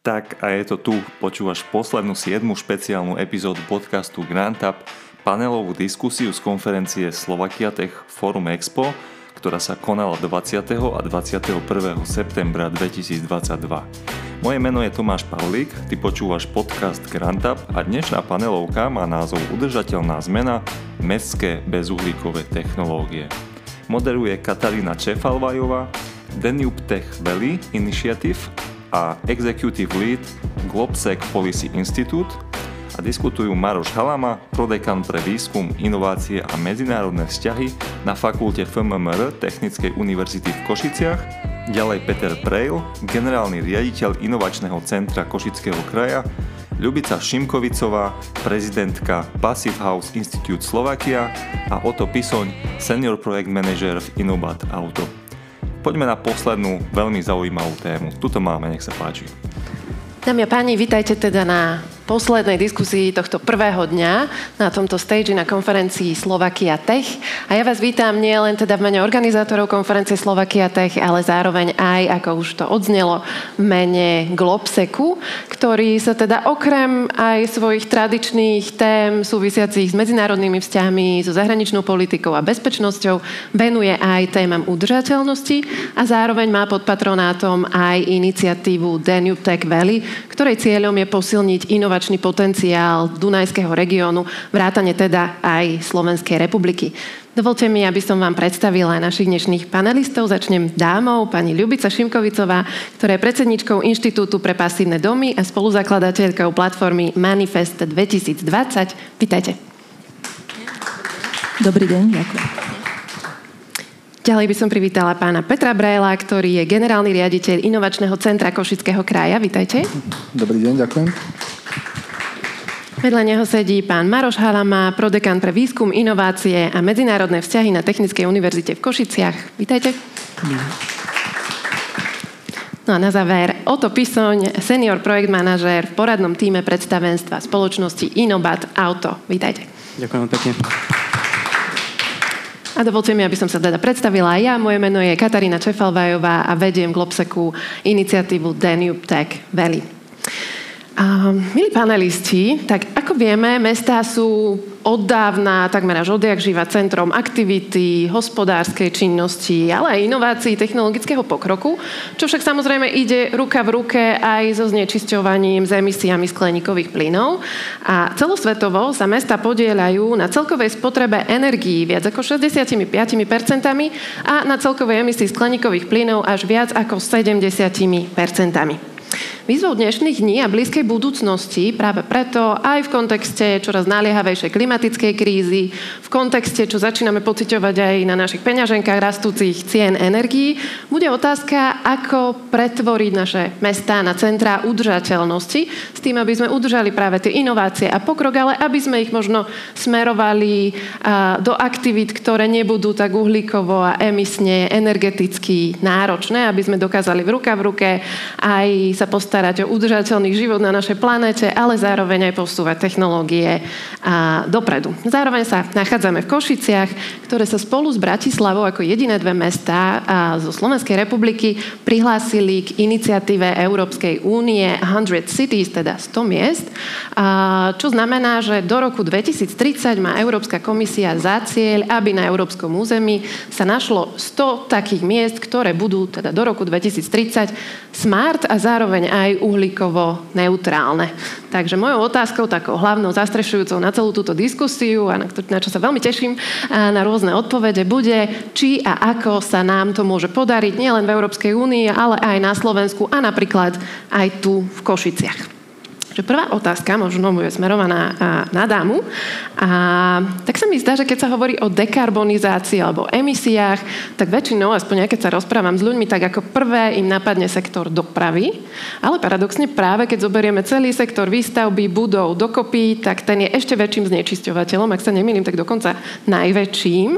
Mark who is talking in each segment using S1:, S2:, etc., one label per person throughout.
S1: Tak a je to tu, počúvaš poslednú 7. špeciálnu epizódu podcastu GrantUp, panelovú diskusiu z konferencie Slovakia Tech Forum Expo, ktorá sa konala 20. a 21. septembra 2022. Moje meno je Tomáš Pavlík, ty počúvaš podcast GrantUp a dnešná panelovka má názov Udržateľná zmena – mestské bezuhlíkové technológie. Moderuje Katarína Čefalvajová, Danube Tech Valley Initiative a Executive Lead Globsec Policy Institute a diskutujú Maroš Halama, prodekan pre výskum, inovácie a medzinárodné vzťahy na fakulte FMMR Technickej univerzity v Košiciach, ďalej Peter Prejl, generálny riaditeľ inovačného centra Košického kraja, Ľubica Šimkovicová, prezidentka Passive House Institute Slovakia a Oto Pisoň, senior project manager v Inobat Auto. Poďme na poslednú, veľmi zaujímavú tému. Tuto máme, nech sa páči.
S2: Dámy a páni, vítajte teda na poslednej diskusii tohto prvého dňa na tomto stage na konferencii Slovakia Tech. A ja vás vítam nie len teda v mene organizátorov konferencie Slovakia Tech, ale zároveň aj, ako už to odznelo, v mene Globsecu, ktorý sa teda okrem aj svojich tradičných tém súvisiacich s medzinárodnými vzťahmi, so zahraničnou politikou a bezpečnosťou venuje aj témam udržateľnosti a zároveň má pod patronátom aj iniciatívu Danube Tech Valley, ktorej cieľom je posilniť inovačný potenciál Dunajského regiónu, vrátane teda aj Slovenskej republiky. Dovolte mi, aby som vám predstavila našich dnešných panelistov. Začnem dámou, pani Ľubica Šimkovicová, ktorá je predsedničkou Inštitútu pre pasívne domy a spoluzakladateľkou platformy Manifest 2020. Vítajte.
S3: Dobrý deň, ďakujem.
S2: Ďalej by som privítala pána Petra Brejla, ktorý je generálny riaditeľ Inovačného centra Košického kraja. Vítajte.
S4: Dobrý deň, ďakujem.
S2: Vedľa neho sedí pán Maroš Halama, prodekan pre výskum, inovácie a medzinárodné vzťahy na Technickej univerzite v Košiciach. Vítajte. No a na záver Oto Pisoň, senior projekt manažér v poradnom tíme predstavenstva spoločnosti Inobat Auto. Vítajte.
S5: Ďakujem pekne.
S2: A dovolte mi, aby som sa teda predstavila aj ja. Moje meno je Katarína Čefalvajová a vediem v Globsecu iniciatívu Danube Tech Valley. Milí panelisti, tak ako vieme, mestá sú od dávna, takmer až odjak živa centrom aktivity, hospodárskej činnosti, ale aj inovácií, technologického pokroku, čo však samozrejme ide ruka v ruke aj so znečisťovaním, s emisiami skleníkových plynov. A celosvetovo sa mestá podieľajú na celkovej spotrebe energií viac ako 65% a na celkovej emisii skleníkových plynov až viac ako 70%. Výzvou dnešných dní a blízkej budúcnosti práve preto aj v kontexte čoraz naliehavejšej klimatickej krízy, v kontexte, čo začíname pociťovať aj na našich peňaženkách rastúcich cien energií, bude otázka, ako pretvoriť naše mestá na centrá udržateľnosti, s tým, aby sme udržali práve tie inovácie a pokrok, ale aby sme ich možno smerovali do aktivít, ktoré nebudú tak uhlíkovo a emisne energeticky náročné, aby sme dokázali v ruke aj sa postarať o udržateľný život na našej planéte, ale zároveň aj posúvať technológie dopredu. Zároveň sa nachádzame v Košiciach, ktoré sa spolu s Bratislavou ako jediné dve mestá zo Slovenskej republiky prihlásili k iniciatíve Európskej únie 100 Cities, teda 100 miest, čo znamená, že do roku 2030 má Európska komisia za cieľ, aby na európskom území sa našlo 100 takých miest, ktoré budú teda do roku 2030 smart a zároveň aj uhlíkovo neutrálne. Takže mojou otázkou, takou hlavnou zastrešujúcou na celú túto diskusiu a na čo sa veľmi teším na rôzne odpovede bude, či a ako sa nám to môže podariť nielen v Európskej únii, ale aj na Slovensku a napríklad aj tu v Košiciach. Prvá otázka, možno bude smerovaná na dámu. Tak sa mi zdá, že keď sa hovorí o dekarbonizácii alebo emisiách, tak väčšinou, aspoň keď sa rozprávam s ľuďmi, tak ako prvé im napadne sektor dopravy. Ale paradoxne práve, keď zoberieme celý sektor výstavby budov dokopy, tak ten je ešte väčším znečisťovateľom, ak sa nemýlim, tak dokonca najväčším.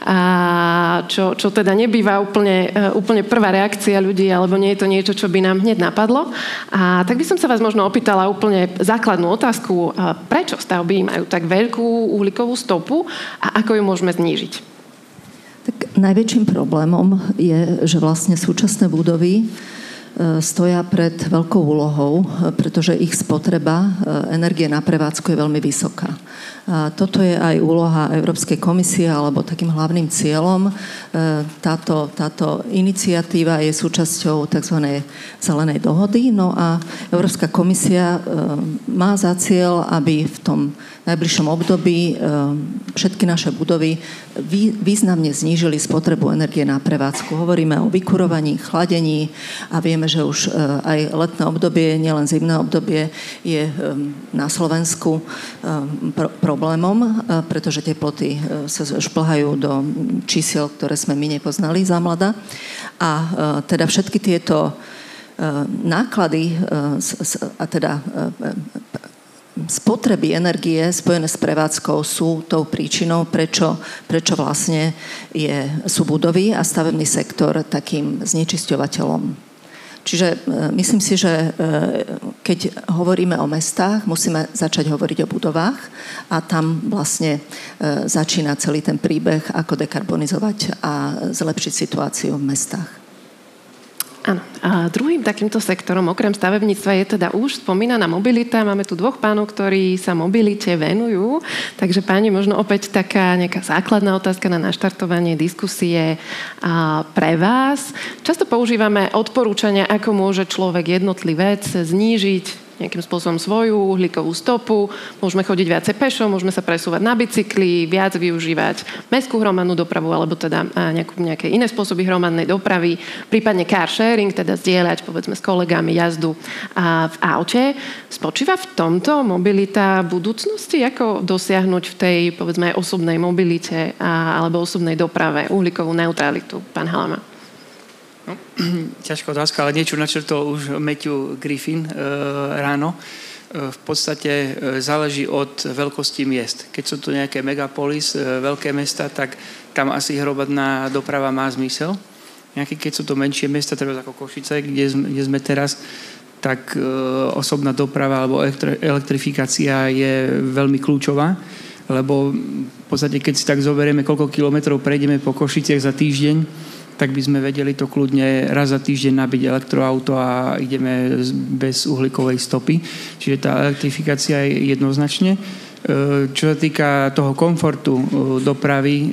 S2: Čo teda nebýva úplne prvá reakcia ľudí, alebo nie je to niečo, čo by nám hneď napadlo. Tak by som sa vás možno opýtala úplne základnú otázku, prečo stavby majú tak veľkú uhlíkovú stopu a ako ju môžeme znížiť?
S3: Tak najväčším problémom je, že vlastne súčasné budovy stoja pred veľkou úlohou, pretože ich spotreba energie na prevádzku je veľmi vysoká. A toto je aj úloha Európskej komisie, alebo takým hlavným cieľom. Táto iniciatíva je súčasťou tzv. Zelenej dohody. No a Európska komisia má za cieľ, aby v tom najbližšom období všetky naše budovy významne znížili spotrebu energie na prevádzku. Hovoríme o vykurovaní, chladení a vieme, že už aj letné obdobie, nielen zimné obdobie, je na Slovensku problémom, pretože teploty sa šplhajú do čísiel, ktoré sme my nepoznali za mlada. A teda všetky tieto náklady a teda spotreby energie spojené s prevádzkou sú tou príčinou, prečo vlastne sú budovy a stavebný sektor takým znečisťovateľom. Čiže myslím si, že keď hovoríme o mestách, musíme začať hovoriť o budovách a tam vlastne začína celý ten príbeh, ako dekarbonizovať a zlepšiť situáciu v mestách.
S2: Áno. A druhým takýmto sektorom, okrem stavebníctva, je teda už spomínaná mobilita. Máme tu dvoch pánov, ktorí sa mobilite venujú. Takže páni, možno opäť taká nejaká základná otázka na naštartovanie diskusie pre vás. Často používame odporúčania, ako môže človek jednotlivec znížiť nejakým spôsobom svoju uhlíkovú stopu. Môžeme chodiť viacej pešo, môžeme sa presúvať na bicykli, viac využívať mestskú hromadnú dopravu alebo teda nejaké iné spôsoby hromadnej dopravy, prípadne car sharing, teda zdieľať povedzme s kolegami jazdu v aute. Spočíva v tomto mobilita budúcnosti? Ako dosiahnuť v tej povedzme aj osobnej mobilite alebo osobnej doprave uhlíkovú neutralitu? Pán Halama.
S4: No, ťažká otázka, ale niečo načrtol už Matthew Griffin ráno. V podstate záleží od veľkosti miest. Keď sú to nejaké megapolis, veľké mesta, tak tam asi hromadná doprava má zmysel. Keď sú to menšie mesta, treba ako Košice, kde sme teraz, tak osobná doprava alebo elektrifikácia je veľmi kľúčová, lebo v podstate, keď si tak zoberieme, koľko kilometrov prejdeme po Košiciach za týždeň, tak by sme vedeli to kľudne raz za týždeň nabiť elektroauto a ideme bez uhlíkovej stopy. Čiže tá elektrifikácia je jednoznačne. Čo sa týka toho komfortu dopravy,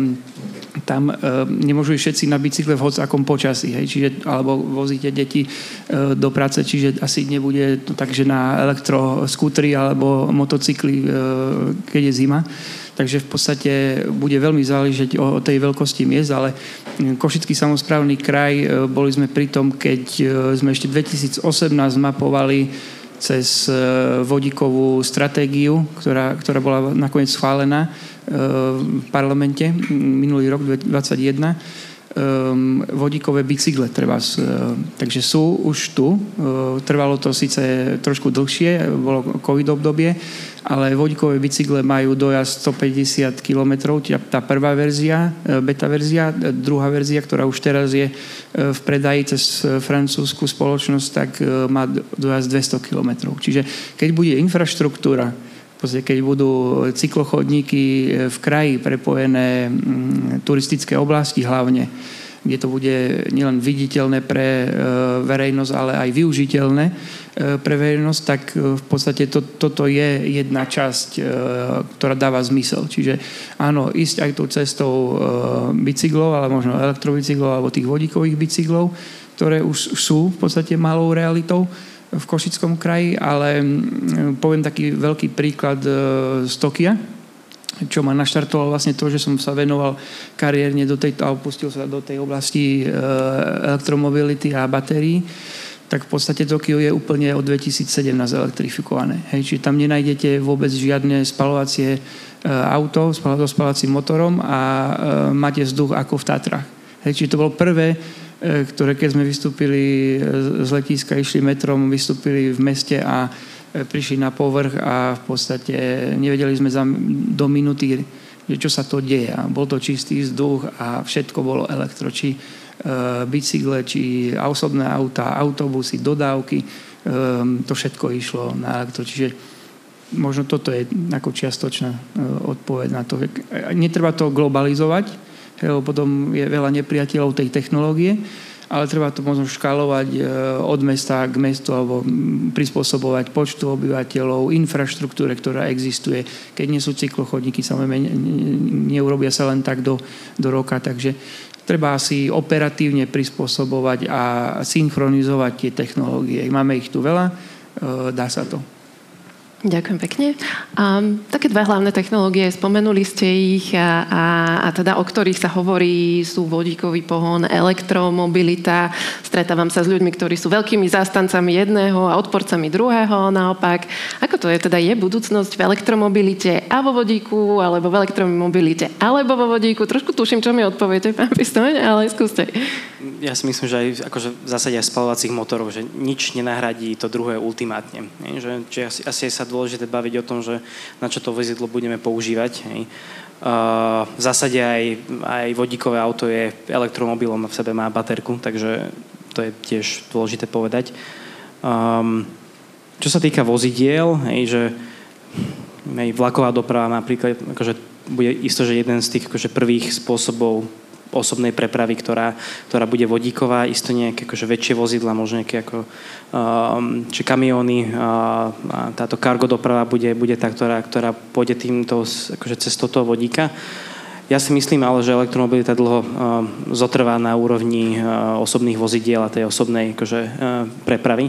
S4: tam nemôžu ísť všetci na bicykle v hocákom počasí, čiže, alebo vozíte deti do práce, čiže asi nebude to tak, že na elektroskútri alebo motocykli, keď je zima. Takže v podstate bude veľmi záležať o tej veľkosti miest, ale Košický samosprávny kraj, boli sme pri tom, keď sme ešte 2018 mapovali cez vodíkovú stratégiu, ktorá bola nakoniec schválená v parlamente minulý rok 2021, vodíkové bicykle treba. Takže sú už tu. Trvalo to síce trošku dlhšie, bolo covid obdobie, ale vodíkové bicykle majú dojazd 150 km. Tá prvá verzia, beta verzia, druhá verzia, ktorá už teraz je v predaji cez francúzsku spoločnosť, tak má dojazd 200 km. Čiže keď bude infraštruktúra, keď budú cyklochodníky v kraji prepojené turistické oblasti hlavne, kde to bude nielen viditeľné pre verejnosť, ale aj využiteľné pre verejnosť, tak v podstate toto je jedna časť, ktorá dáva zmysel. Čiže áno, ísť aj tou cestou bicyklov, ale možno elektrobicyklov alebo tých vodíkových bicyklov, ktoré už sú v podstate malou realitou v Košickom kraji, ale poviem taký veľký príklad z Tokia, čo ma naštartovalo vlastne to, že som sa venoval kariérne a opustil sa do tej oblasti elektromobility a batérií, tak v podstate Tokio je úplne od 2017 elektrifikované. Čiže tam nenájdete vôbec žiadne spalovacie auto so spalovacím motorom a máte vzduch ako v Tatrách. Čiže to bolo prvé, ktoré keď sme vystúpili z letiska, išli metrom, vystúpili v meste a prišli na povrch a v podstate nevedeli sme do minúty, čo sa to deje. Bol to čistý vzduch a všetko bolo elektro, či bicykle, či osobné auta, autobusy, dodávky, to všetko išlo na elektro. Čiže možno toto je ako čiastočná odpoveď na to. Netreba to globalizovať, lebo potom je veľa nepriateľov tej technológie, ale treba to možno škálovať od mesta k mestu alebo prispôsobovať počtu obyvateľov, infraštruktúre, ktorá existuje. Keď nie sú cyklochodníky, samozrejme neurobia sa len tak do roka, takže treba si operatívne prispôsobovať a synchronizovať tie technológie. Máme ich tu veľa, dá sa to.
S2: Ďakujem pekne. Také dve hlavné technológie, spomenuli ste ich a teda o ktorých sa hovorí, sú vodíkový pohon, elektromobilita. Stretávam sa s ľuďmi, ktorí sú veľkými zástancami jedného a odporcami druhého naopak. Ako to je? Teda je budúcnosť v elektromobilite a vo vodíku, alebo v elektromobilite, alebo vo vodíku? Trošku tuším, čo mi odpoviete, pán Pistoň, ale skúste.
S5: Ja si myslím, že aj akože v zásade aj spaľovacích motorov, že nič nenahradí to druhé ultimátne. Že asi sa dôležité baviť o tom, že na čo to vozidlo budeme používať. V zásade aj vodíkové auto je elektromobilom, v sebe má baterku, takže to je tiež dôležité povedať. Čo sa týka vozidiel, že vlaková doprava napríklad, akože bude isto, že jeden z tých akože prvých spôsobov osobnej prepravy, ktorá bude vodíková, isto nejaké akože väčšie vozidla, možno nejaké ako či kamióny, táto cargo doprava bude tá, ktorá pôjde týmto akože cez toto vodíka. Ja si myslím ale, že elektromobilita dlho zotrvá na úrovni osobných vozidiel a tej osobnej akože prepravy.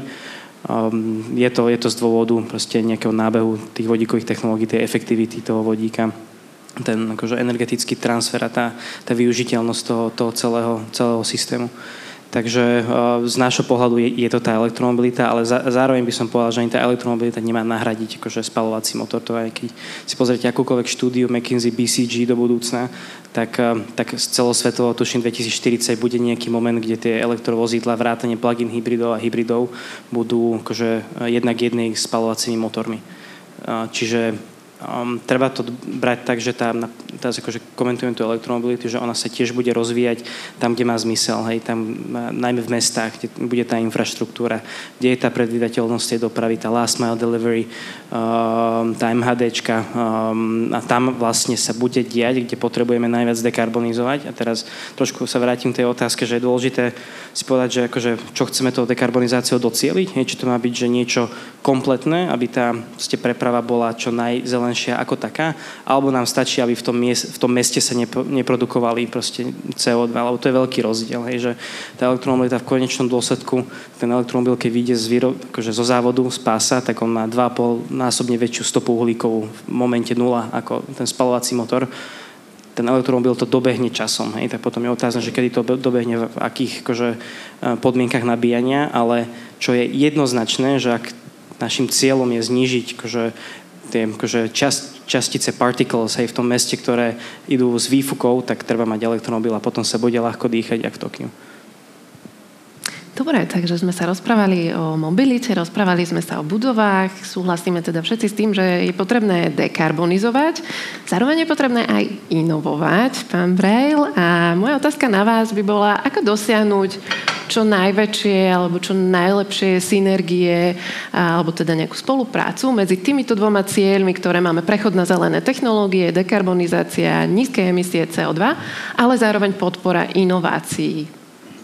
S5: Je to z dôvodu proste nejakého nábehu tých vodíkových technológií, tej efektivity toho vodíka, ten akože energetický transfer a tá využiteľnosť toho celého systému. Takže z nášho pohľadu je to tá elektromobilita, ale zároveň by som povedal, že ani tá elektromobilita nemá nahradiť akože spaľovací motor. To aj keď si pozriete akúkoľvek štúdiu McKinsey, BCG do budúcna, tak celosvetovo tuším 2040 bude nejaký moment, kde tie elektrovozidla, vrátane plug-in hybridov a hybridov budú akože jednak jednej spaľovacími motormi. Čiže treba to brať tak, že teraz akože komentujem tú elektromobilitu, že ona sa tiež bude rozvíjať tam, kde má zmysel, hej, tam najmä v mestách, kde bude tá infraštruktúra, kde je tá predvídateľnosť tej dopravy, tá last mile delivery, tá MHDčka a tam vlastne sa bude diať, kde potrebujeme najviac dekarbonizovať. A teraz trošku sa vrátim k tej otázke, že je dôležité si povedať, že akože, čo chceme tou dekarbonizáciou docieliť, či to má byť že niečo kompletné, aby tá preprava bola čo najzelenšia ako taká, alebo nám stačí, aby v tom meste sa neprodukovali proste CO2, alebo to je veľký rozdiel, hej, že tá elektromobilita v konečnom dôsledku, ten elektromobil, keď vyjde akože zo závodu, z pása, tak on má 2,5-násobne väčšiu stopu uhlíkovú v momente 0 ako ten spaľovací motor. Ten elektromobil to dobehne časom, hej, tak potom je otázne, že kedy to dobehne, v akých akože, podmienkach nabíjania, ale čo je jednoznačné, že ak našim cieľom je znížiť akože, tie akože, častice particles, hej, v tom meste, ktoré idú s výfukov, tak treba mať elektromobil a potom sa bude ľahko dýchať, jak v Tokiu.
S2: Dobre, takže sme sa rozprávali o mobilite, rozprávali sme sa o budovách, súhlasíme teda všetci s tým, že je potrebné dekarbonizovať, zároveň je potrebné aj inovovať, pán Brejl. A moja otázka na vás by bola, ako dosiahnuť čo najväčšie alebo čo najlepšie synergie alebo teda nejakú spoluprácu medzi týmito dvoma cieľmi, ktoré máme: prechod na zelené technológie, dekarbonizácia, nízke emisie CO2, ale zároveň podpora inovácií.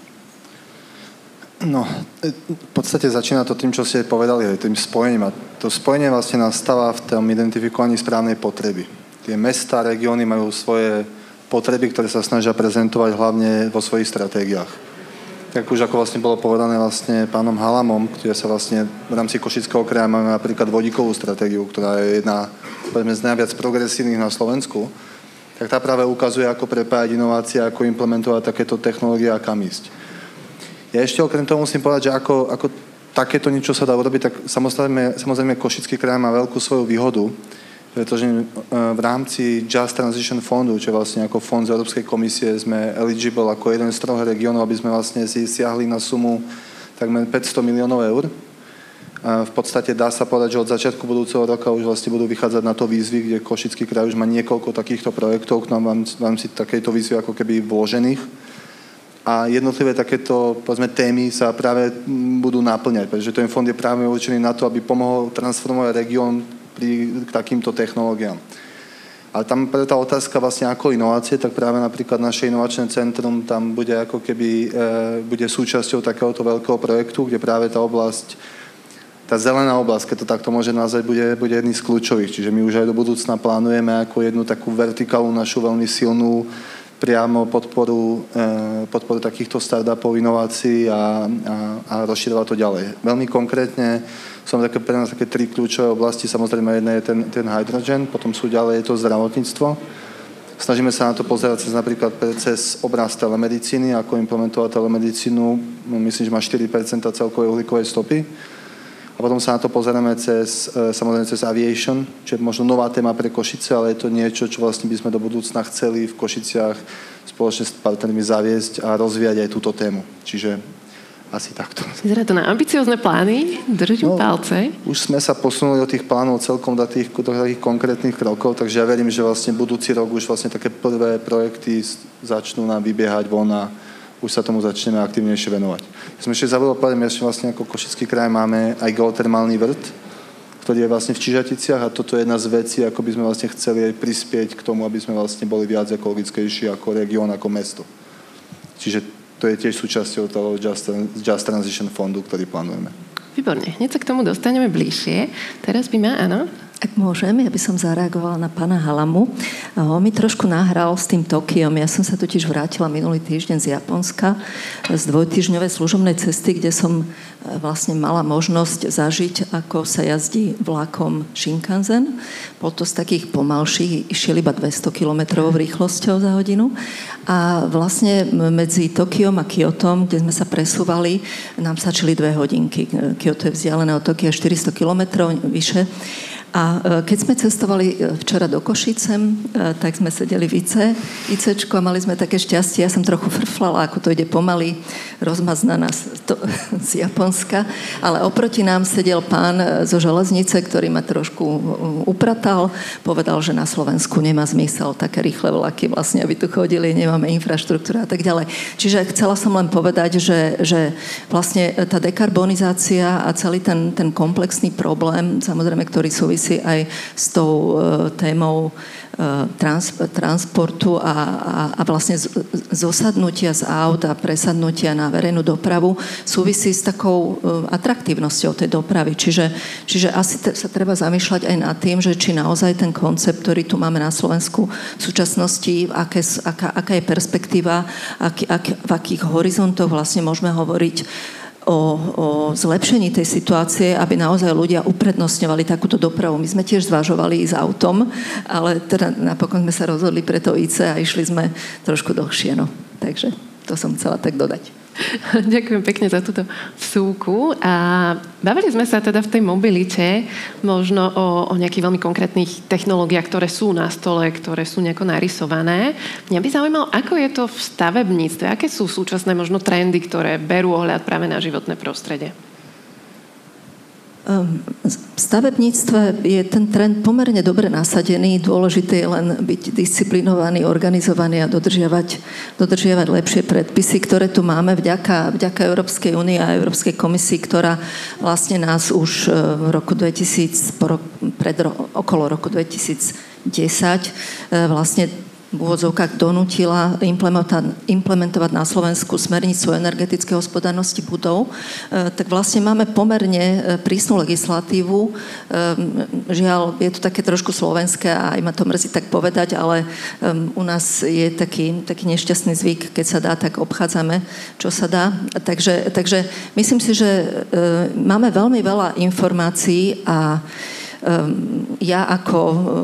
S6: No, v podstate začína to tým, čo ste povedali, aj tým spojením. A to spojenie vlastne nastáva v tom identifikovaní správnej potreby. Tie mestá, regióny majú svoje potreby, ktoré sa snažia prezentovať hlavne vo svojich stratégiách. Tak už ako vlastne bolo povedané vlastne pánom Halamom, ktoré sa vlastne v rámci Košického kraja máme napríklad vodíkovú stratégiu, ktorá je jedna z najviac progresívnych na Slovensku, tak tá práve ukazuje, ako prepájať inovácie, ako implementovať takéto technológie a kam ísť. Ja ešte okrem toho musím povedať, že ako takéto niečo sa dá urobiť, tak samozrejme Košický kraj má veľkú svoju výhodu, pretože v rámci Just Transition Fondu, čo je vlastne ako fond z Európskej komisie, sme eligible ako jeden z 3 regiónov, aby sme vlastne si siahli na sumu takmer 500 miliónov eur. A v podstate dá sa povedať, že od začiatku budúceho roka už vlastne budú vychádzať na to výzvy, kde Košický kraj už má niekoľko takýchto projektov, k nám v rámci takejto výzvy ako keby vložených. A jednotlivé takéto, povedzme, témy sa práve budú náplňať, pretože ten fond je práve určený na to, aby pomohol transformovať región k takýmto technológiám. Ale tam tá otázka vlastne ako inovácie, tak práve napríklad naše inovačné centrum tam bude ako keby bude súčasťou takéhoto veľkého projektu, kde práve tá oblasť, tá zelená oblasť, keď to takto môže nazvať, bude jedný z kľúčových. Čiže my už aj do budúcna plánujeme ako jednu takú vertikálu našu veľmi silnú priamo podporu takýchto startupov, inovácií a rozširovať to ďalej. Veľmi konkrétne sú pre nás také 3 kľúčové oblasti. Samozrejme, jedna je ten hydrogen, potom sú ďalej je to zdravotníctvo. Snažíme sa na to pozerať cez obraz telemedicíny, ako implementovať telemedicínu. Myslím, že má 4% celkovej uhlíkovej stopy. A potom sa na to pozeráme samozrejme cez aviation, čo je možno nová téma pre Košice, ale je to niečo, čo vlastne by sme do budúcna chceli v Košiciach spoločne s partnermi zaviesť a rozvíjať aj túto tému. Čiže asi takto.
S2: Vyzerá to na ambiciózne plány, držím palce.
S6: Už sme sa posunuli do tých plánov celkom do takých konkrétnych krokov, takže ja verím, že vlastne budúci rok už vlastne také prvé projekty začnú nám vybiehať von a už sa tomu začneme aktívnejšie venovať. Ja som ešte zabudol povedať, že vlastne ako Košický kraj máme aj geotermálny vrt, ktorý je vlastne v Čižaticiach a toto je jedna z vecí, ako by sme vlastne chceli aj prispieť k tomu, aby sme vlastne boli viac ekologickejší ako región, ako mesto. Čiže to je tiež súčasťou toho Just Transition fondu, ktorý plánujeme.
S2: Výborne, hneď sa k tomu dostaneme bližšie. Teraz by ma, áno?
S3: Ak môžem, ja by som zareagovala na pána Halamu. On mi trošku nahral s tým Tokiom. Ja som sa totiž vrátila minulý týždeň z Japonska z 2-týždňovej služobnej cesty, kde som vlastne mala možnosť zažiť, ako sa jazdí vlakom Shinkansen. Bol to z takých pomalších, išiel iba 200 km rýchlosťou za hodinu. A vlastne medzi Tokiom a Kyotom, kde sme sa presúvali, nám stačili 2 hodinky. Kyoto je vzdialené od Tokia 400 km vyše. A keď sme cestovali včera do Košice, tak sme sedeli v ICčku a mali sme také šťastie. Ja som trochu frflala, ako to ide pomaly, rozmaznaná z Japonska. Ale oproti nám sedel pán zo železnice, ktorý ma trošku upratal. Povedal, že na Slovensku nemá zmysel také rýchle vlaky, vlastne, aby tu chodili, nemáme infraštruktúru a tak ďalej. Čiže chcela som len povedať, že vlastne tá dekarbonizácia a celý ten komplexný problém, samozrejme, ktorý súvisí aj s tou témou transportu a vlastne zosadnutia z aut a presadnutia na verejnú dopravu súvisí s takou atraktívnosťou tej dopravy. Čiže asi sa treba zamýšľať aj nad tým, že či naozaj ten koncept, ktorý tu máme na Slovensku v súčasnosti, aká je perspektíva, v akých horizontoch vlastne môžeme hovoriť o zlepšení tej situácie, aby naozaj ľudia uprednostňovali takúto dopravu. My sme tiež zvažovali ísť autom, ale teda napokon sme sa rozhodli pre to IC a išli sme trošku dlhšie. No. Takže to som chcela tak dodať.
S2: Ďakujem pekne za túto vsúku. A bavili sme sa teda v tej mobilite možno o nejakých veľmi konkrétnych technológiách, ktoré sú na stole, ktoré sú nejako narysované. Mňa by zaujímalo, ako je to v stavebníctve, aké sú súčasné možno trendy, ktoré berú ohľad práve na životné prostredie.
S3: V stavebníctve je ten trend pomerne dobre nasadený. Dôležité je len byť disciplinovaný, organizovaný a dodržiavať lepšie predpisy, ktoré tu máme vďaka Európskej únii a Európskej komisii, ktorá vlastne nás už v roku 2000, okolo roku 2010 vlastne v úvodzovkách donútila implementovať na Slovensku smernicu energetickej hospodárnosti budov, tak vlastne máme pomerne prísnu legislatívu. Žiaľ, je to také trošku slovenské a aj ma to mrzí tak povedať, ale u nás je taký nešťastný zvyk, keď sa dá, tak obchádzame, čo sa dá. Takže myslím si, že máme veľmi veľa informácií a ja ako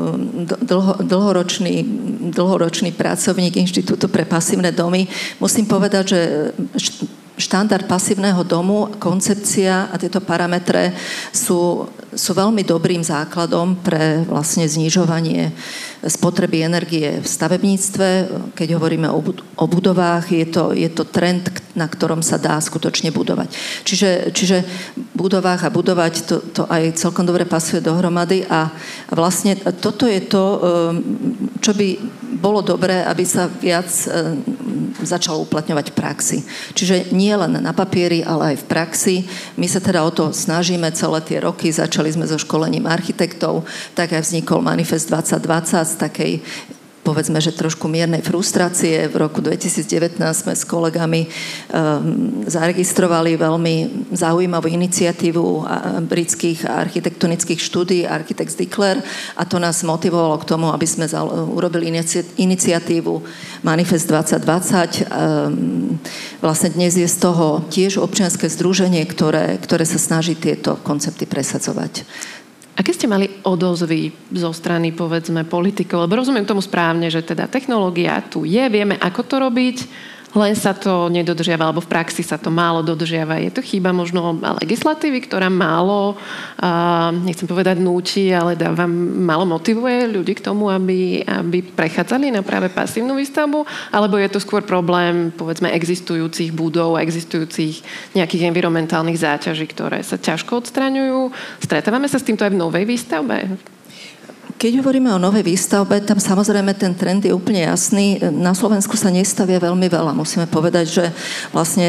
S3: dlhoročný pracovník Inštitútu pre pasívne domy musím povedať, že štandard pasívneho domu, koncepcia a tieto parametre sú veľmi dobrým základom pre vlastne znižovanie spotreby energie v stavebníctve. Keď hovoríme o budovách, je to trend, na ktorom sa dá skutočne budovať. Čiže budovách a budovať to aj celkom dobre pasuje dohromady a vlastne toto je to, čo by bolo dobré, aby sa viac začalo uplatňovať v praxi. Čiže nie len na papieri, ale aj v praxi. My sa teda o to snažíme celé tie roky. Začali sme so školením architektov, tak aj vznikol Manifest 2020 z takej, povedzme, že trošku miernej frustrácie. V roku 2019 sme s kolegami zaregistrovali veľmi zaujímavú iniciatívu britských architektonických štúdií Architects Declare a to nás motivovalo k tomu, aby sme urobili iniciatívu Manifest 2020. Vlastne dnes je z toho tiež občianske združenie, ktoré sa snaží tieto koncepty presadzovať.
S2: Aké ste mali odozvy zo strany, povedzme, politikov? Lebo rozumiem tomu správne, že teda technológia tu je, vieme, ako to robiť, len sa to nedodržiava, alebo v praxi sa to málo dodržiava. Je to chyba možno legislatívy, ktorá málo, nechcem povedať núti, ale málo motivuje ľudí k tomu, aby prechádzali na práve pasívnu výstavbu? Alebo je to skôr problém, povedzme, existujúcich budov a existujúcich nejakých environmentálnych záťaží, ktoré sa ťažko odstraňujú? Stretávame sa s týmto aj v novej výstavbe?
S3: Keď hovoríme o novej výstavbe, tam samozrejme ten trend je úplne jasný. Na Slovensku sa nestavia veľmi veľa. Musíme povedať, že vlastne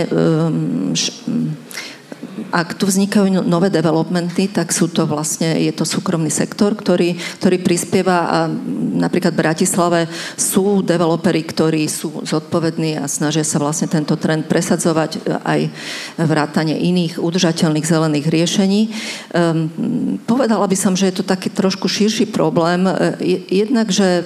S3: ak tu vznikajú nové developmenty, tak je to súkromný sektor, ktorý prispieva a napríklad v Bratislave sú developeri, ktorí sú zodpovední a snažia sa vlastne tento trend presadzovať aj vrátane iných udržateľných zelených riešení. Povedala by som, že je to taký trošku širší problém. Jednak, že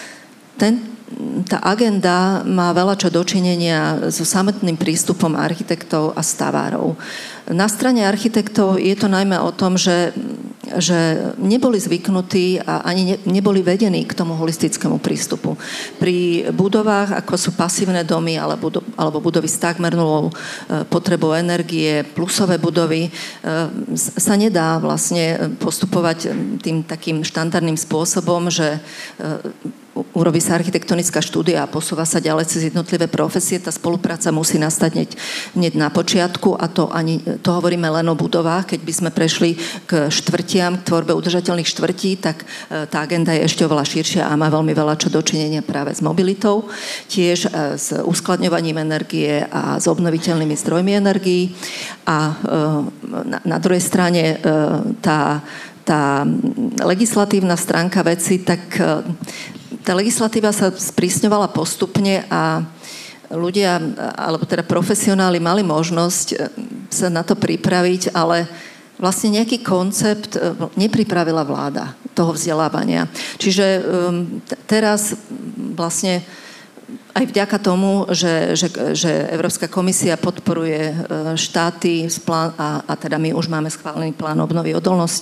S3: tá agenda má veľa čo dočinenia so samotným prístupom architektov a stavárov. Na strane architektov je to najmä o tom, že neboli zvyknutí a ani neboli vedení k tomu holistickému prístupu. Pri budovách, ako sú pasívne domy alebo budovy s takmer nulou potrebou energie, plusové budovy, sa nedá vlastne postupovať tým takým štandardným spôsobom, že urobí sa architektonická štúdia a posúva sa ďalej cez jednotlivé profesie. Tá spolupráca musí nastať hneď na počiatku a to hovoríme len o budovách. Keď by sme prešli k štvrtiam, k tvorbe udržateľných štvrtí, tak tá agenda je ešte oveľa širšia a má veľmi veľa čo dočinenia práve s mobilitou, tiež s uskladňovaním energie a s obnoviteľnými zdrojmi energií. A na druhej strane tá legislatívna stránka veci, tak tá legislatíva sa sprísňovala postupne a ľudia, alebo teda profesionáli mali možnosť sa na to pripraviť, ale vlastne nejaký koncept nepripravila vláda toho vzdelávania. Čiže teraz vlastne aj vďaka tomu, že Európska komisia podporuje štáty a teda my už máme schválený plán obnovy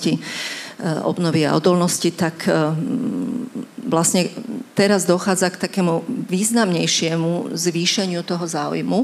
S3: a odolnosti, tak vlastne teraz dochádza k takému významnejšiemu zvýšeniu toho záujmu